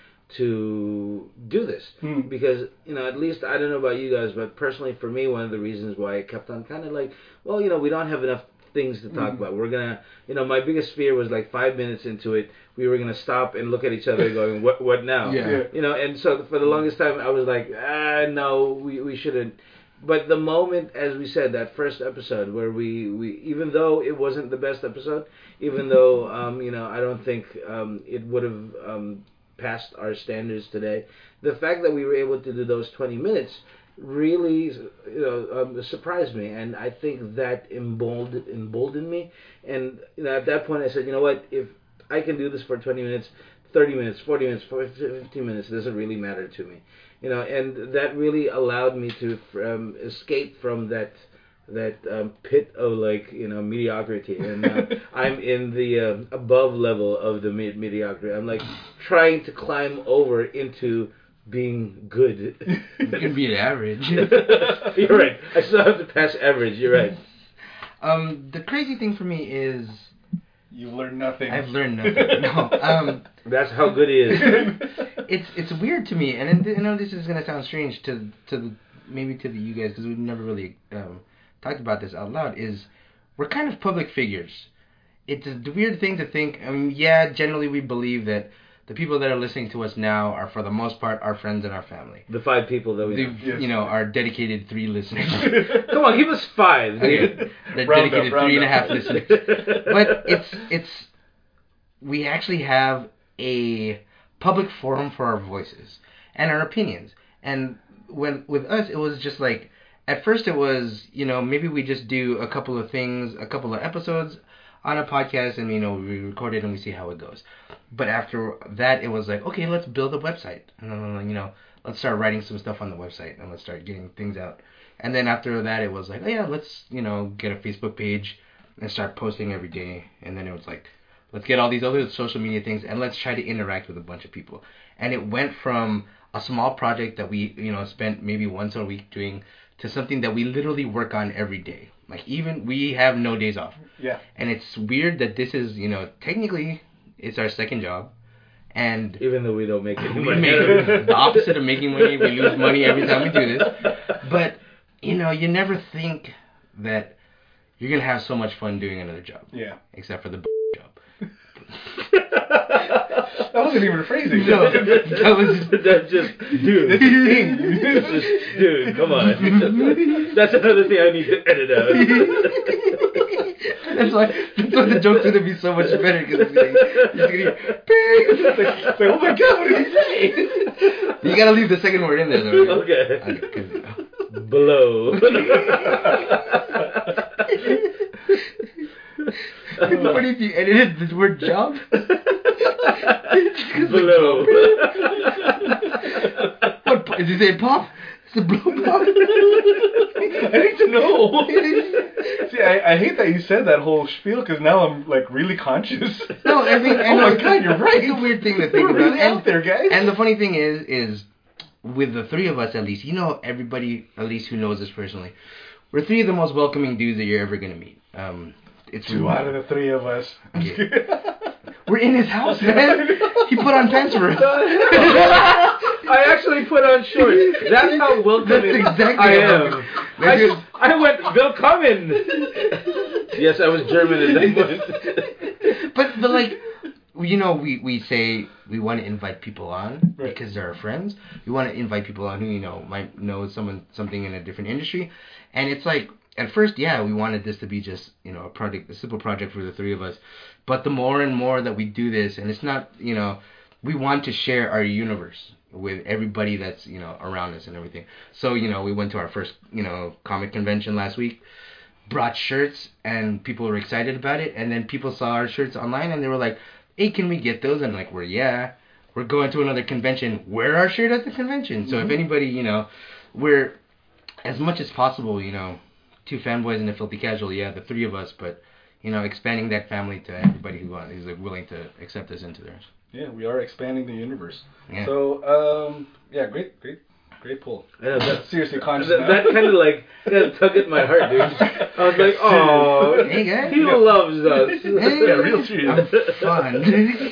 to do this, hmm. because, you know, at least I don't know about you guys, but personally for me, one of the reasons why I kept on kind of like, well, you know, we don't have enough things to talk hmm. about. We're gonna, you know, my biggest fear was like five minutes into it, we were gonna stop and look at each other going, what, what now? Yeah. Yeah. You know, and so for the longest time I was like, ah, no, we we shouldn't. But the moment, as we said, that first episode where we, we even though it wasn't the best episode, even though um, you know, I don't think um, it would have um, past our standards today, the fact that we were able to do those twenty minutes really, you know, um, surprised me, and I think that emboldened emboldened me. And you know, at that point, I said, you know what, if I can do this for twenty minutes, thirty minutes, forty minutes, fifteen minutes, it doesn't really matter to me, you know. And that really allowed me to um, escape from that that um, pit of, like, you know, mediocrity, and uh, I'm in the uh, above level of the med- mediocrity. I'm like trying to climb over into being good. You can be an average. You're right. I still have to pass average. You're right. Um, the crazy thing for me is You learned nothing. I've learned nothing. No. Um, That's how good he is. it's it's weird to me, and I know this is gonna sound strange to to the, maybe to the you guys, because we've never really um, talked about this out loud. Is we're kind of public figures. It's a weird thing to think. I mean, yeah, generally we believe that the people that are listening to us now are, for the most part, our friends and our family. The five people that we The, know. Yes. You know, our dedicated three listeners. Come on, give us five. Okay. The Round dedicated up, round three and a up. half listeners. But it's it's we actually have a public forum for our voices and our opinions. And when with us, it was just like, at first it was, you know, maybe we just do a couple of things, a couple of episodes on a podcast, and, you know, we record it and we see how it goes. But after that, it was like, okay, let's build a website. And then, you know, let's start writing some stuff on the website and let's start getting things out. And then after that, it was like, oh yeah, let's, you know, get a Facebook page and start posting every day. And then it was like, let's get all these other social media things and let's try to interact with a bunch of people. And it went from a small project that we, you know, spent maybe once a week doing to something that we literally work on every day. Like, even we have no days off. Yeah. And it's weird that this is, you know, technically it's our second job. And Even though we don't make any we money. make the opposite of making money. We lose money every time we do this. But, you know, you never think that you're going to have so much fun doing another job. Yeah. Except for the job. That wasn't even phrasing. No, that was just, That's just, dude. It's a thing. It's just, dude, come on. That's another thing I need to edit out. that's why that's why the joke's gonna be so much better, because it's gonna, it's gonna hear, It's like, it's like, oh my god, what did he say? you gotta leave the second word in there though. Right? Okay. Okay, 'cause, you know. Below. It's funny if you edited the word job. Below. What po- is he saying pop? It's a blow pop. I need to know. See, I, I hate that you said that whole spiel, because now I'm like really conscious. No, I mean, oh my god, you're right. It's a weird thing to think We're about. really and, out there, guys. And the funny thing is, is with the three of us at least, you know, everybody at least who knows us personally, we're three of the most welcoming dudes that you're ever gonna meet. Um, it's Two out of the three of us. Okay. We're in his house, man. He put on pants for us. I actually put on shorts. That's how welcoming That's exactly I how am. welcoming. I, I went, willkommen. Yes, I was German at that point. But, but like, you know, we, we say we want to invite people on Right. because they're our friends. We want to invite people on who, you know, might know someone something in a different industry. And it's like, at first, yeah, we wanted this to be just, you know, a project, a simple project for the three of us. But the more and more that we do this, and it's not, you know, we want to share our universe with everybody that's, you know, around us and everything. So, you know, we went to our first, you know, comic convention last week, brought shirts, and people were excited about it. And then people saw our shirts online, and they were like, hey, can we get those? And like, we're, yeah, we're going to another convention. Wear our shirt at the convention. So Mm-hmm. if anybody, you know, we're, as much as possible, you know, two fanboys and a filthy casual, yeah, the three of us, but, you know, expanding that family to everybody who uh, is like, willing to accept us into theirs. Yeah, we are expanding the universe. Yeah. So, um, yeah, great, great, great pull. I know, that, Seriously, conscious that, now. that kind of like kind of tugged at my heart, dude. I was like, oh, Hey, guys. he Yeah. loves us. Hey, Yeah, real serious. I'm fun.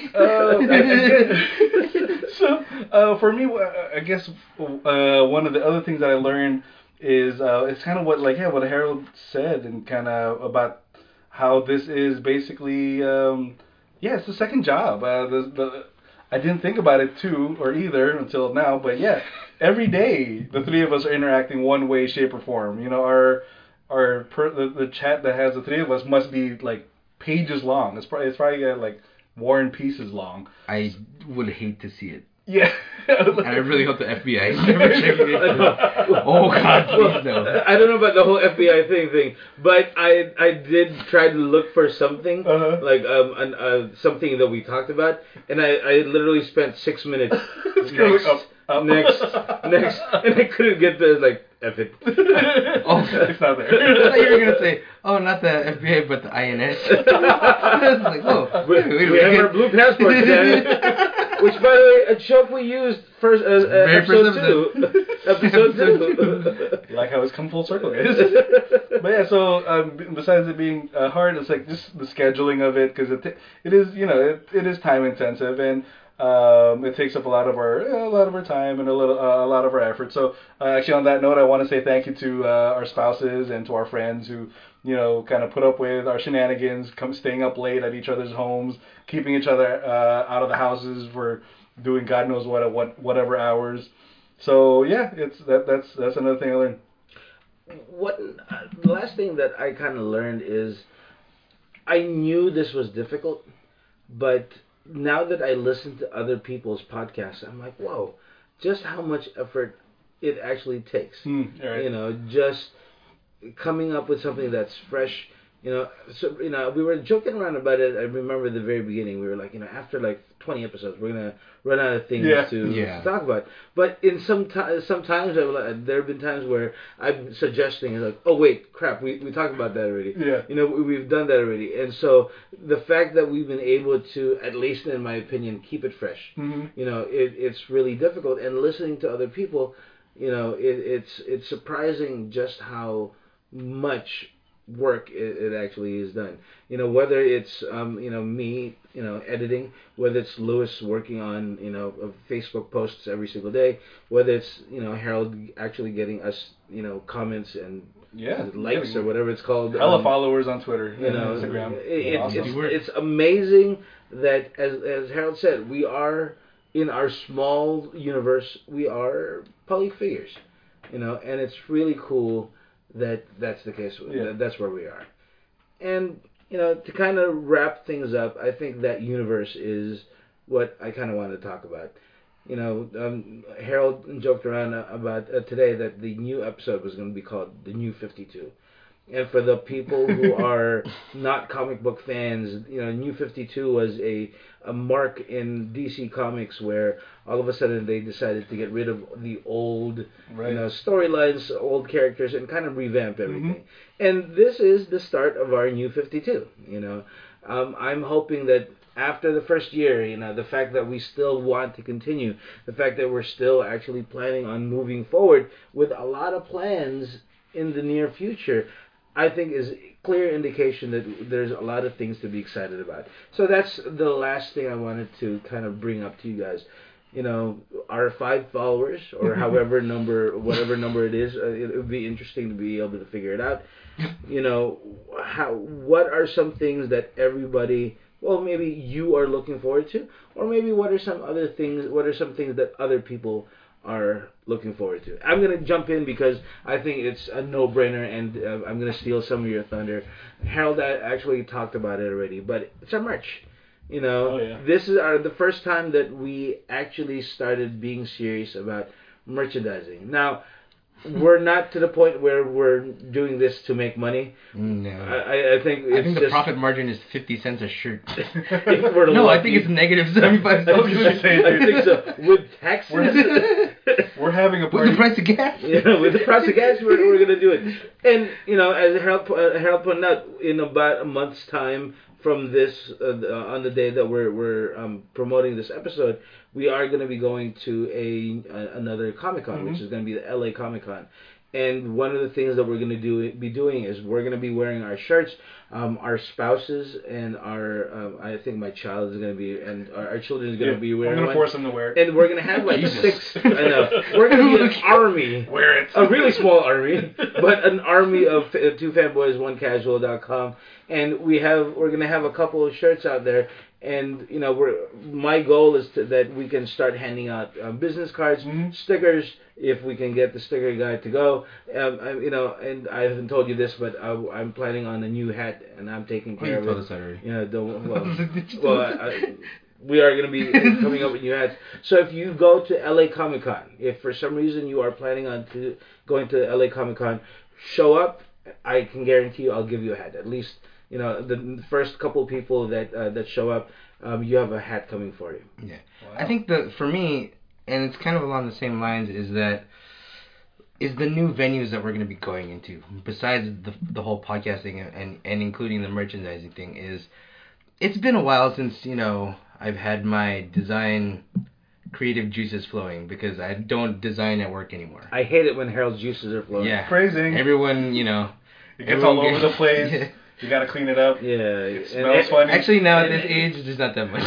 Um, so, uh, for me, uh, I guess uh, one of the other things that I learned is uh, it's kind of what, like, yeah, what Harold said, and kind of about how this is basically, um, yeah, it's the second job. Uh, the, the I didn't think about it too, or either until now, but yeah, every day the three of us are interacting one way, shape, or form. You know, our our per, the, the chat that has the three of us must be like pages long. It's probably it's probably uh, like War and Pieces long. I would hate to see it. Yeah. And I really hope the F B I is never checking it. Oh, God, please no. I don't know about the whole F B I thing thing, but I I did try to look for something Uh-huh. like um an, uh, something that we talked about, and I, I literally spent six minutes Scrolling next up, up. next next, and I couldn't get there. Like F it. Oh, It's not there. I thought you were going to say, oh, not the F B I, but the I N S. I was like, oh, We, wait a we have minute. our blue passport today. Which, by the way, a joke we used first uh, uh, Very episode first two. Episode two. Like how it's come full circle, guys. But yeah, so um, b- besides it being uh, hard, it's like just the scheduling of it, because it it is, you know, it, it is time intensive, and Um, it takes up a lot of our a lot of our time and a little uh, a lot of our effort. So uh, actually, on that note, I want to say thank you to uh, our spouses and to our friends who you know kind of put up with our shenanigans, come staying up late at each other's homes, keeping each other uh, out of the houses for doing God knows what at what whatever hours. So yeah, it's that that's that's another thing I learned. What uh, the last thing that I kind of learned is I knew this was difficult, but now that I listen to other people's podcasts, I'm like, whoa, just how much effort it actually takes. Mm, right. You know, just coming up with something that's fresh. You know, so you know, we were joking around about it. I remember the very beginning. We were like, you know, after like twenty episodes, we're gonna run out of things Yeah. to, Yeah. to talk about. But in some ti- sometimes I will, there have been times where I'm suggesting like, oh wait, crap, we we talked about that already. Yeah. You know, we, we've done that already. And so the fact that we've been able to, at least in my opinion, keep it fresh. Mm-hmm. You know, it, it's really difficult. And listening to other people, you know, it, it's it's surprising just how much work it, it actually is done. You know, whether it's um, you know me, you know, editing, whether it's Lewis working on you know uh, Facebook posts every single day, whether it's you know Harold actually getting us you know comments and Yeah. likes yeah. or whatever it's called. Hella um, followers on Twitter you and know, Instagram. It, it, Awesome. it's, it's amazing that, as as Harold said, we are in our small universe. We are public figures, you know, and it's really cool that that's the case. Yeah. That, that's where we are. And you know, to kind of wrap things up, I think that universe is what I kind of wanted to talk about. You know, um, Harold joked around about uh, today that the new episode was going to be called The New fifty-two. And for the people who are not comic book fans, you know, New fifty-two was a, a mark in D C Comics where all of a sudden they decided to get rid of the old, Right. you know, storylines, old characters, and kind of revamp everything. Mm-hmm. And this is the start of our New fifty-two, you know. Um, I'm hoping that after the first year, you know, the fact that we still want to continue, the fact that we're still actually planning on moving forward with a lot of plans in the near future, I think is clear indication that there's a lot of things to be excited about. So that's the last thing I wanted to kind of bring up to you guys. You know, our five followers, or however number, whatever number it is, uh, it would be interesting to be able to figure it out. You know, how what are some things that everybody, well, maybe you are looking forward to, or maybe what are some other things, what are some things that other people are looking forward to. I'm going to jump in because I think it's a no-brainer, and uh, I'm going to steal some of your thunder. Harold actually talked about it already, but it's our merch. You know, Oh, yeah. this is our the first time that we actually started being serious about merchandising. Now, we're not to the point where we're doing this to make money. No. I, I think it's I think the just, profit margin is fifty cents a shirt. if we're No, I lucky. think it's negative seventy-five I was cents. gonna say, I think so. With taxes, We're having a What's party. the price of gas? you know, with the price of gas, we're, we're going to do it. And, you know, as Harold, uh, Harold pointed out, in about a month's time from this, uh, on the day that we're, we're um, promoting this episode, we are going to be going to a, a another Comic-Con, Mm-hmm. which is going to be the L A Comic-Con. And one of the things that we're going to do be doing is we're going to be wearing our shirts, um, our spouses, and our, um, I think my child is going to be, and our, our children is going to Yeah, be I'm wearing gonna one. force them to wear it. And we're going to have like Jesus. six, I know, we're going to be an army. Wear it. A really small army, but an army of f- two fanboys, one casual dot com, and we have we're gonna have a couple of shirts out there, and you know we're my goal is to, that we can start handing out um, business cards, Mhm. stickers, if we can get the sticker guy to go, um, I, you know, and I haven't told you this, but I, I'm planning on a new hat, and I'm taking Oh, care you of told it. us already. You know, don't well, well I, I, we are going to be coming up with new hats. So if you go to L A Comic Con, if for some reason you are planning on to going to L A Comic Con, show up. I can guarantee you, I'll give you a hat. At least, you know, the first couple of people that uh, that show up, um, you have a hat coming for you. Yeah. Wow. I think the for me, and it's kind of along the same lines, is that is the new venues that we're going to be going into. Besides the the whole podcasting and, and and including the merchandising thing, is it's been a while since you know I've had my design creative juices flowing because I don't design at work anymore. I hate it when Harold's juices are flowing. Yeah. Phrasing. Everyone, you know. It gets all everyone over gets- the place. Yeah. You gotta clean it up. Yeah. It and- smells and- funny. Actually, now at and- this age, it's just not that much.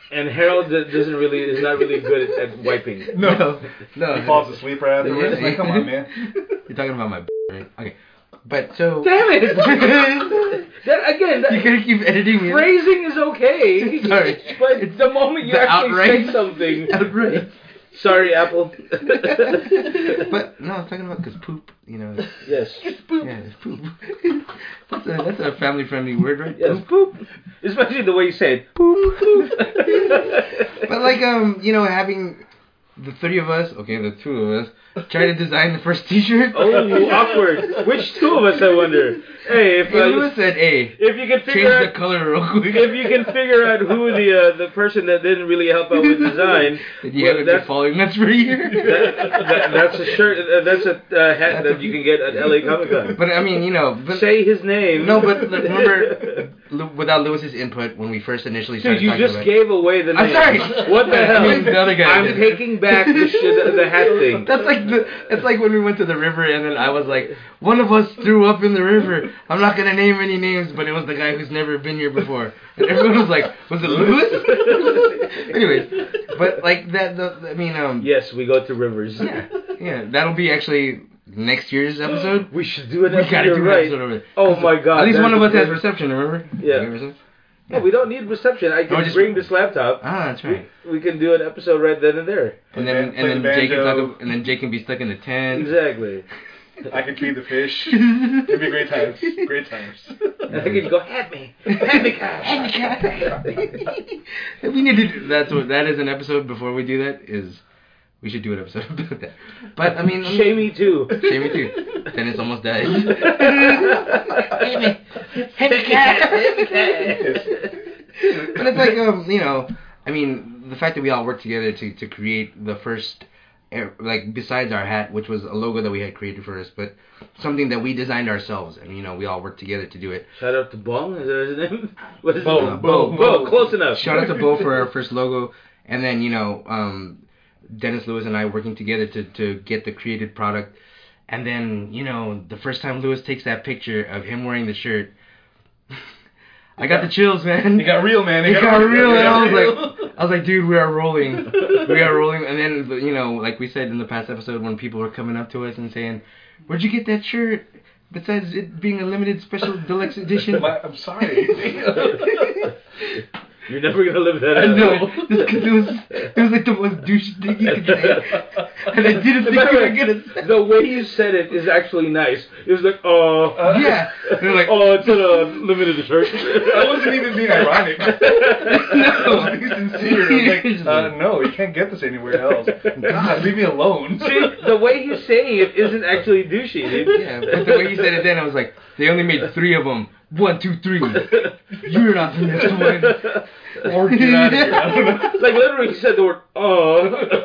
And Harold d- doesn't really is not really good at wiping. No, no. he falls asleep right afterwards. Yeah. Like, come on, man. You're talking about my right? Okay. But so... Damn it! that, again, that, You're going to keep editing me. phrasing is okay. Sorry. But it's the moment you The actually outright- say something. Outright. Sorry, Apple. But, no, I'm talking about because poop, you know. Yes. It's poop. Yeah, it's poop. that's, a, that's a family-friendly word, right? Yes, poop. Especially the way you say it. Poop. But, like, um, you know, having... The three of us, okay, the two of us, try to design the first T-shirt. Oh, awkward. Which two of us, I wonder? Hey, if Hey, uh, Lewis said, "Hey, if you can change figure the out color real quick." if you can figure out who the uh, the person that didn't really help out with design, Did you well, have that's, been following us for a year? that, that, that's a shirt. Uh, that's a uh, hat that you can get at L A Comic Con. But I mean, you know, but, Say his name. no, but look, remember, Lu- without Lewis's input, when we first initially Dude, started you talking just about gave away the name. I'm sorry. What the hell? I mean, the other guy I'm did. taking back the, sh- the, the hat thing. That's like the, it's like when we went to the river and then I was like, one of us threw up in the river. I'm not gonna name any names, but it was the guy who's never been here before, and everyone was like, was it Lewis? Anyways, but like that, the, I mean, um, Yes, we go to rivers. yeah, yeah, that'll be actually next year's episode. We should do an We episode. gotta do an right. episode of it. Oh my god. At least one that's of us has great. reception. Remember? Yeah. You have reception? Yeah, we don't need reception. I can Oh, just- bring this laptop. Ah, that's right. We, we can do an episode right then and there. And then Play and then the Jake can banjo. stuck, and then Jake can be stuck in the tent. Exactly. I can feed the fish. It'd be great times. Great times. And I can go, hat me. Hat me, cat. We need to. Do, that's what that is an episode. Before we do that, is we should do an episode about that. But I mean, Shame me too. Shame me too. Dennis almost died. Hit me. Hit me, cat. Hit me, cat. But it's like um, you know, I mean, the fact that we all worked together to to create the first, air- like besides our hat, which was a logo that we had created first, but something that we designed ourselves, and you know, we all worked together to do it. Shout out to Bong. Is that his name? What is Bo, his Uh, name? Bo, Bo. Bo. Close enough. Shout out to Bo for our first logo, and then you know, um, Dennis Lewis and I working together to to get the created product, and then you know, the first time Lewis takes that picture of him wearing the shirt, I got the chills, man. It got real, man. It got real, and I was real. like, I was like, dude, we are rolling, we are rolling. And then you know, like we said in the past episode, when people were coming up to us and saying, "Where'd you get that shirt?" Besides it being a limited special deluxe edition. My, I'm sorry. You're never gonna live that I out. know. Just because it was, it was like the most douche thing you could say. And I didn't think By the we were way, gonna say. the way you said it is actually nice. It was like, oh, Uh, Yeah. They're like, oh, it's in a limited shirt. I wasn't even being ironic. I was being sincere. I was like, uh, no, you can't get this anywhere else. God, leave me alone. See, the way he's saying it isn't actually douchey. Dude. yeah, but the way you said it then, I was like, they only made three of them. One, two, three. You're not the next one. Or get out of here. I don't know. Like literally, he said the word "oh."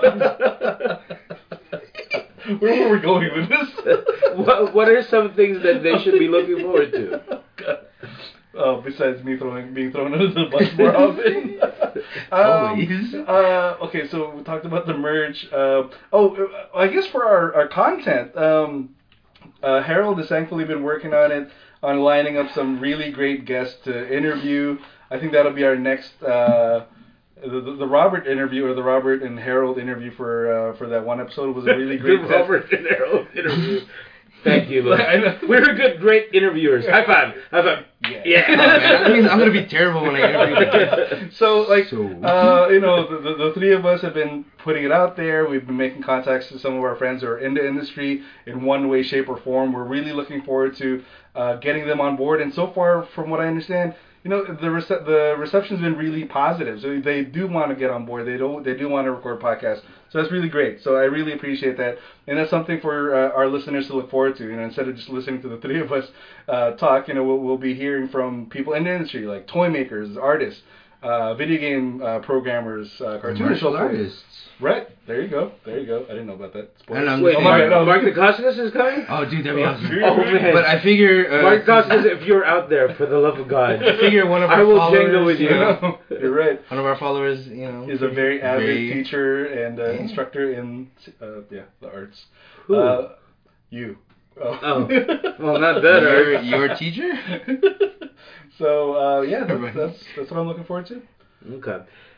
Where were we going with this? what, what are some things that they should be looking forward to? Oh, besides me throwing being thrown under the bus more often. Always. um, uh, okay, so we talked about the merch. Uh, oh, uh, I guess for our, our content, um, uh, Harold has thankfully been working on it, on lining up some really great guests to interview. I think that'll be our next, uh, the, the the Robert interview, or the Robert and Harold interview for uh, for that one episode was a really great the test. Robert De Niro interview. Thank you, Lou. I know. We're good, great interviewers. High five. High five. Yeah. Yeah. Oh, man, that means I'm going to be terrible when I interview the kids. So, like, So- uh, you know, the, the, the three of us have been putting it out there. We've been making contacts to some of our friends who are in the industry in one way, shape, or form. We're really looking forward to uh, getting them on board. And so far, from what I understand, you know, the rece- the reception's been really positive. So they do want to get on board. They do they do want to record podcasts. So that's really great. So I really appreciate that, and that's something for uh, our listeners to look forward to. You know, instead of just listening to the three of us uh, talk, you know, we'll, we'll be hearing from people in the industry, like toy makers, artists, uh, video game uh, programmers, uh, cartoonists, Martial artists. Right there you go. There you go. I didn't know about that. Spoilers. And I'm Wait, just my Mark, bad, no. Mark Dacascos is coming? Oh, dude, that'd be awesome. Oh, man. But I figure, uh, Mark Dacascos, if you're out there, for the love of God, I figure one of our I will followers, jangle with you. you know, No, you're right. one of our followers, you know, Is a very avid very- teacher and uh, Yeah. instructor in uh, yeah the arts. Who? Uh, you. Oh. Oh. Well, not that Your, art. your teacher? So uh, yeah, that's, Right. that's that's what I'm looking forward to. Okay.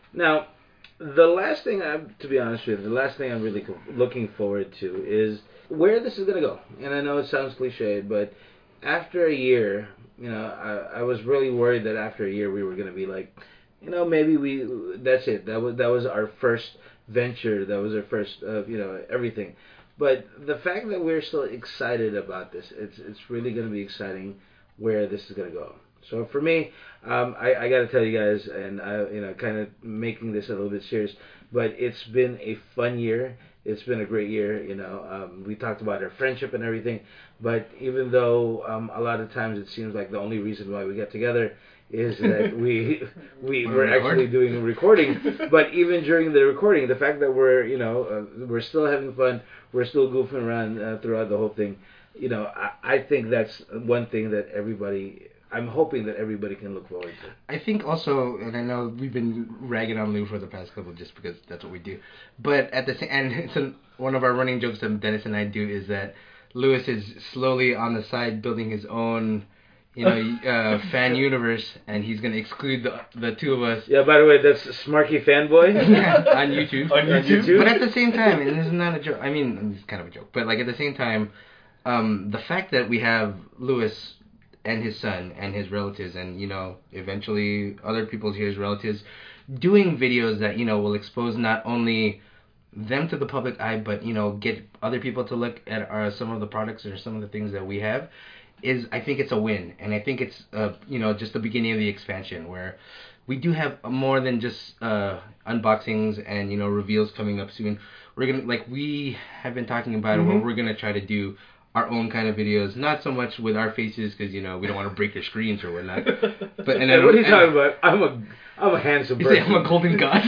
Now, the last thing I'm, to be honest with you, the last thing I'm really co- looking forward to is where this is going to go. And I know it sounds cliched, but after a year, you know, I, I was really worried that after a year we were going to be like, you know, maybe we, that's it. That was, that was our first venture. That was our first, uh, you know, everything. But the fact that we're still excited about this, it's, it's really going to be exciting where this is going to go. So for me, um, I, I got to tell you guys, and I, you know, kind of making this a little bit serious, but it's been a fun year. It's been a great year. You know, um, we talked about our friendship and everything, but even though um, a lot of times it seems like the only reason why we get together is that we we we're actually doing a recording, but even during the recording, the fact that we're you know uh, we're still having fun, we're still goofing around uh, throughout the whole thing. You know, I, I think that's one thing that everybody. I'm hoping that everybody can look forward to. I think also, and I know we've been ragging on Lou for the past couple just because that's what we do, but at the same, and it's an, one of our running jokes that Dennis and I do is that Lewis is slowly on the side building his own, you know, uh, fan universe, and he's gonna exclude the the two of us. Yeah, by the way, that's Smarky Fanboy yeah, on YouTube. On YouTube. But at the same time, and this is not a joke. I mean, it's kind of a joke, but like at the same time, um, the fact that we have Lewis and his son and his relatives and, you know, eventually other people's his relatives doing videos that, you know, will expose not only them to the public eye, but, you know, get other people to look at our, some of the products or some of the things that we have is, I think it's a win. And I think it's, uh, you know, just the beginning of the expansion where we do have more than just uh, unboxings and, you know, reveals coming up soon. We're going to, like, we have been talking about mm-hmm. it where we're going to try to do our own kind of videos, not so much with our faces because you know we don't want to break your screens or whatnot. But and hey, what are you talking about? I'm a I'm a handsome person. You say I'm a golden god?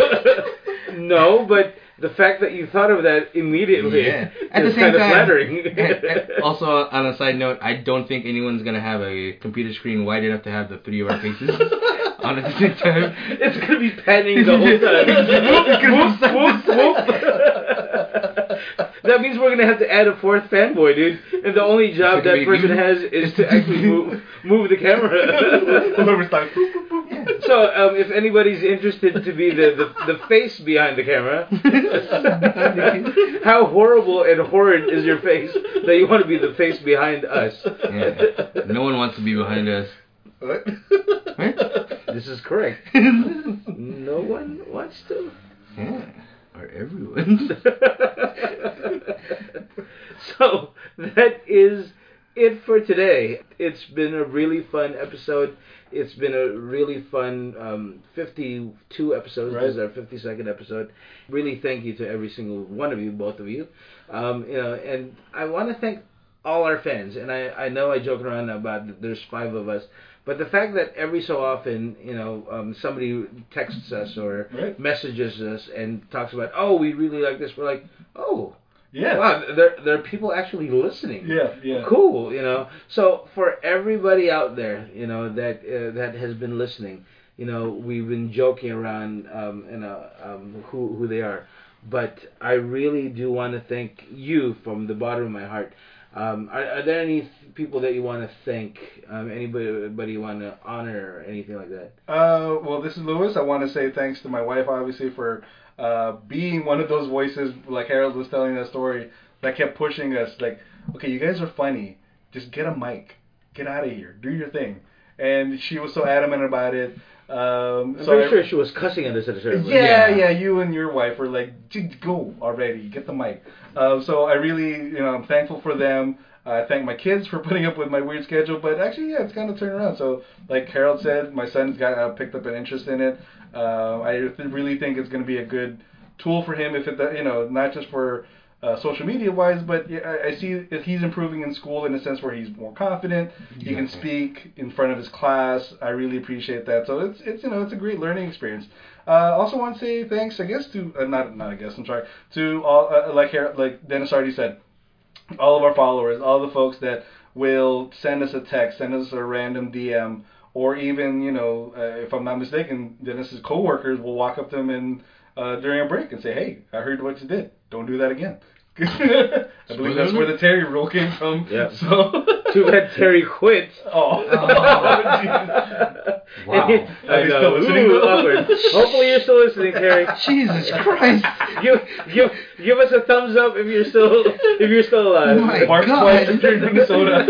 No, but the fact that you thought of that immediately yeah. At is the same kind of time, flattering. and, and also, on a side note, I don't think anyone's gonna have a computer screen wide enough to have the three of our faces on at the same time. It's gonna be panning the whole time. whoop, whoop, whoop. That means we're gonna have to add a fourth fanboy, dude. And the only job that person has is to actually move, move the camera. So, um, if anybody's interested to be the, the, the face behind the camera, how horrible and horrid is your face that you want to be the face behind us? Yeah. No one wants to be behind us. What? What? This is correct. No one wants to. Yeah. Or everyone. So that is it for today. It's been a really fun episode. It's been a really fun um, fifty-two episodes. Right. This is our fifty-second episode. Really thank you to every single one of you, both of you. Um, you know, and I want to thank all our fans. And I, I know I joke around about that there's five of us. But the fact that every so often, you know, um, somebody texts us or right. messages us and talks about, oh, we really like this. We're like, oh, yeah, wow, there there are people actually listening. Yeah, yeah. Cool, you know. So for everybody out there, you know, that uh, that has been listening, you know, we've been joking around, um, you know, um, who who they are, but I really do want to thank you from the bottom of my heart. Um, are, are there any people that you want to thank? Um, anybody, anybody you want to honor or anything like that? Uh, well, this is Lewis. I want to say thanks to my wife, obviously, for uh, being one of those voices, like Harold was telling that story, that kept pushing us. Like, okay, you guys are funny. Just get a mic. Get out of here. Do your thing. And she was so adamant about it. Um, I'm so pretty I, sure she was cussing at us at a certain point. Yeah, yeah, you and your wife were like, "Dude, go already, get the mic." Uh, so I really, you know, I'm thankful for them. I uh, thank my kids for putting up with my weird schedule, but actually, yeah, it's kind of turned around. So, like Harold said, my son's got uh, picked up an interest in it. Uh, I th- really think it's going to be a good tool for him, if it, you know, not just for uh, social media wise, but yeah, I, I see that he's improving in school in a sense where he's more confident. He can speak in front of his class. I really appreciate that. So it's it's you know it's a great learning experience. I uh, also want to say thanks, I guess, to uh, not not I guess I'm sorry to all uh, like Her- like Dennis already said, all of our followers, all the folks that will send us a text, send us a random D M, or even you know uh, if I'm not mistaken, Dennis's coworkers will walk up to him and uh, during a break and say, "Hey, I heard what you did. Don't do that again." I believe that's where the Terry rule came from. Yeah. So too bad Terry quit. Oh. Oh. Wow. I Are they know. still listening? Ooh, awkward. Hopefully you're still listening, Terry. Jesus Christ. give give give us a thumbs up if you're still if you're still alive. Oh my Bark God. twice if you're in Minnesota.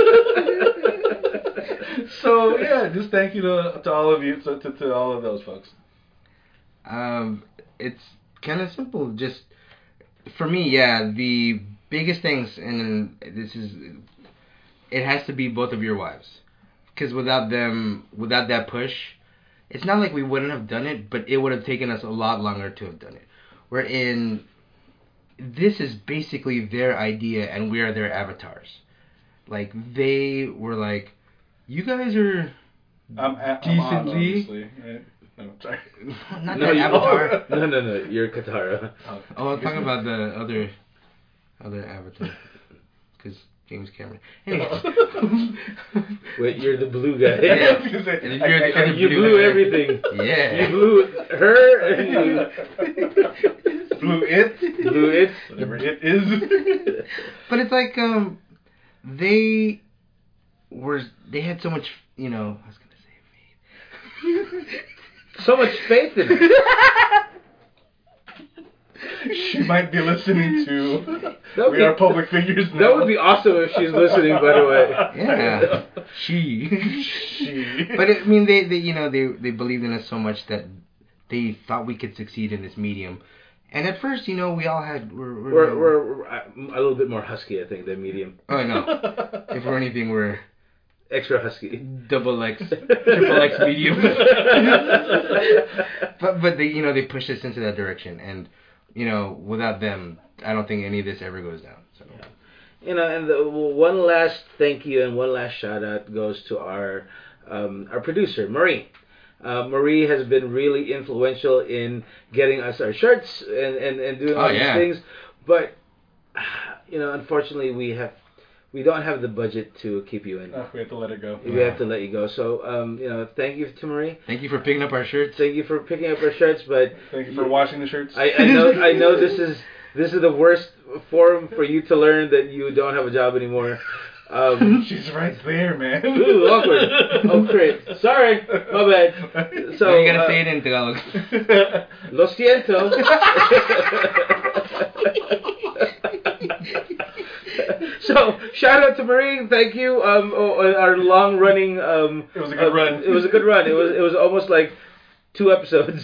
So yeah, just thank you to to all of you, to to, to all of those folks. Um, it's kind of simple. Just for me, yeah. The biggest things, and this is, it has to be both of your wives, because without them, without that push, it's not like we wouldn't have done it, but it would have taken us a lot longer to have done it. We're in. This is basically their idea, and we are their avatars. Like they were like, you guys are I'm, I'm decently. on, obviously, right? No, sorry. Not No, that you, avatar. no, no, no. You're Katara. Oh, Oh, I'm talking about the other, other avatar, because James Cameron. Anyways. Wait, you're the blue guy. Yeah. I was gonna say, And I- you're I the can't- other You blue blew guy. everything. Yeah. You blew her and you Blew it. blew it. Whatever it is. But it's like um, they were they had so much, you know. I was gonna say faith. So much faith in it. She might be listening to. That would We be- are public figures now. That would be awesome if she's listening, by the way. Yeah, she. She. But it, I mean, they, they you know they they believed in us so much that they thought we could succeed in this medium. And at first, you know, we all had we're we're, We're, we're, we're a little bit more husky, I think, than medium. oh no, if we're anything, we're Extra husky. double X, triple X medium. but but they you know they pushed us into that direction, and you know without them, I don't think any of this ever goes down. So. Yeah. You know, and the one last thank you and one last shout out goes to our um, our producer, Marie. Uh, Marie has been really influential in getting us our shirts and, and, and doing all Oh, these yeah. things. But, you know, unfortunately, we have we don't have the budget to keep you in. Oh, we have to let it go. We have to let you go. So, um, you know, thank you to Marie. Thank you for picking up our shirts. Thank you for picking up our shirts. But Thank you for washing the shirts. I, I know I know this is this is the worst forum for you to learn that you don't have a job anymore. Um, She's right there, man. Ooh, awkward. Oh, great. Sorry. My bad. So, So you gotta uh, say it in Tagalog. Lo siento. So, shout out to Marie. Thank you. Um, oh, uh, our long running. Um, It was a good uh, run. It was a good run. It was. It was almost like two episodes.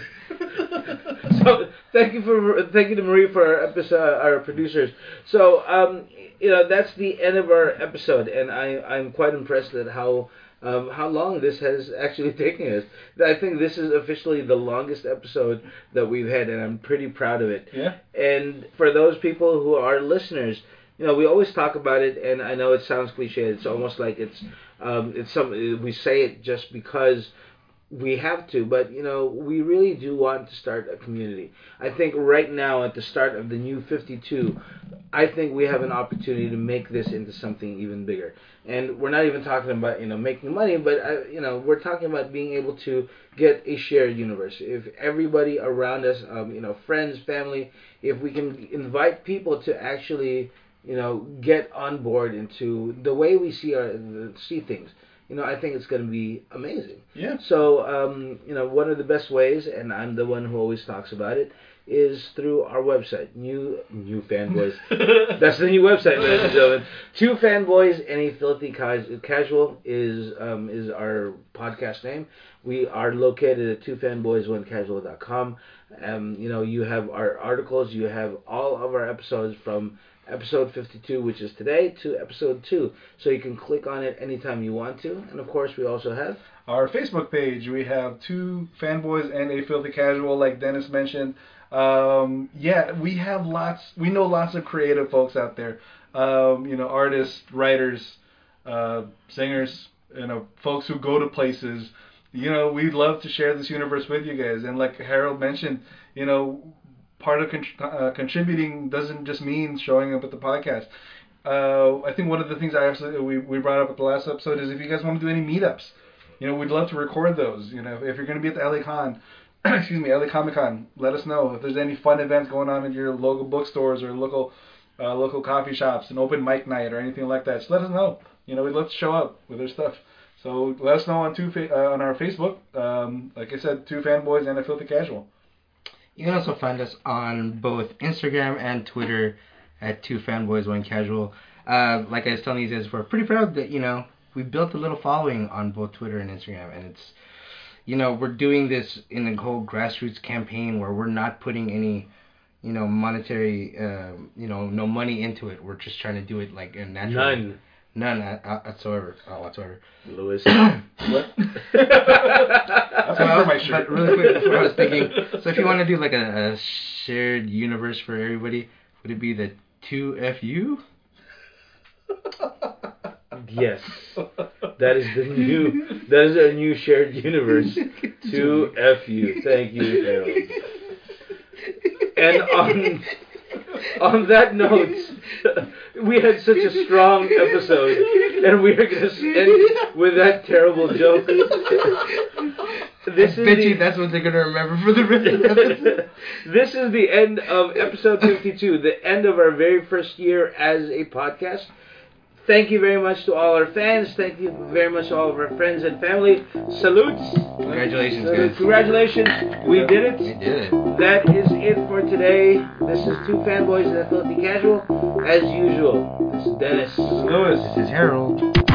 So, thank you for thank you to Marie for our episode, our producers. So, um, you know, that's the end of our episode, and I I'm quite impressed at how. Um, how long this has actually taken us. I think this is officially the longest episode that we've had, and I'm pretty proud of it. Yeah. And for those people who are listeners, you know, we always talk about it, and I know it sounds cliche. It's almost like it's um, it's some we say it just because we have to, but you know, we really do want to start a community. I think right now, at the start of the new fifty-two, I think we have an opportunity to make this into something even bigger. And we're not even talking about, you know, making money, but I, you know, we're talking about being able to get a shared universe. If everybody around us, um, you know, friends, family, if we can invite people to actually, you know, get on board into the way we see our see things. You know, I think it's going to be amazing. Yeah. So, um, you know, one of the best ways, and I'm the one who always talks about it, is through our website, New New Fanboys. That's the new website, ladies and gentlemen. Two Fanboys, Any Filthy Ca- Casual is um, is our podcast name. We are located at two fanboys one casual dot com. Um, you know, you have our articles, you have all of our episodes from episode fifty-two, which is today, to episode two. So you can click on it anytime you want to. And of course, we also have Our Facebook page, we have two fanboys and a filthy casual, like Dennis mentioned. Um, yeah, we have lots. We know lots of creative folks out there. Um, you know, artists, writers, uh, singers. You know, folks who go to places. You know, we'd love to share this universe with you guys. And like Harold mentioned, you know, part of con- uh, contributing doesn't just mean showing up at the podcast. Uh, I think one of the things I actually we we brought up at the last episode is if you guys want to do any meetups. You know, we'd love to record those. You know, if you're going to be at the L A Con, excuse me, L A Comic Con, let us know. If there's any fun events going on at your local bookstores or local uh, local coffee shops, an open mic night, or anything like that, just let us know. You know, we'd love to show up with our stuff. So let us know on two fa- uh, on our Facebook. Um, like I said, Two Fanboys and A Filthy Casual. You can also find us on both Instagram and Twitter at Two Fanboys One Casual. Uh, like I was telling you guys, we're pretty proud that, you know, we built a little following on both Twitter and Instagram, and it's, you know, we're doing this in a whole grassroots campaign where we're not putting any, you know, monetary, uh, you know, no money into it. We're just trying to do it like a natural. None. None uh, whatsoever. Uh, whatsoever. Lewis. What? That's So I was, my shirt. but really quick, before I was thinking, so if you want to do like a, a shared universe for everybody, would it be the two F U? Yes. That is the new, that is our new shared universe. two F U. Thank you, Harold. And on on that note, we had such a strong episode, and we are going to end with that terrible joke. This I is bet the, you that's what they're gonna remember for the rest of the episode. This is the end of episode fifty-two, the end of our very first year as a podcast. Thank you very much to all our fans. Thank you very much to all of our friends and family. Salutes. Congratulations, Salute. guys. Congratulations. We did it. We did it. That is it for today. This is Two Fanboys and A Filthy Casual. As usual, this is Dennis. Lewis. This is Harold.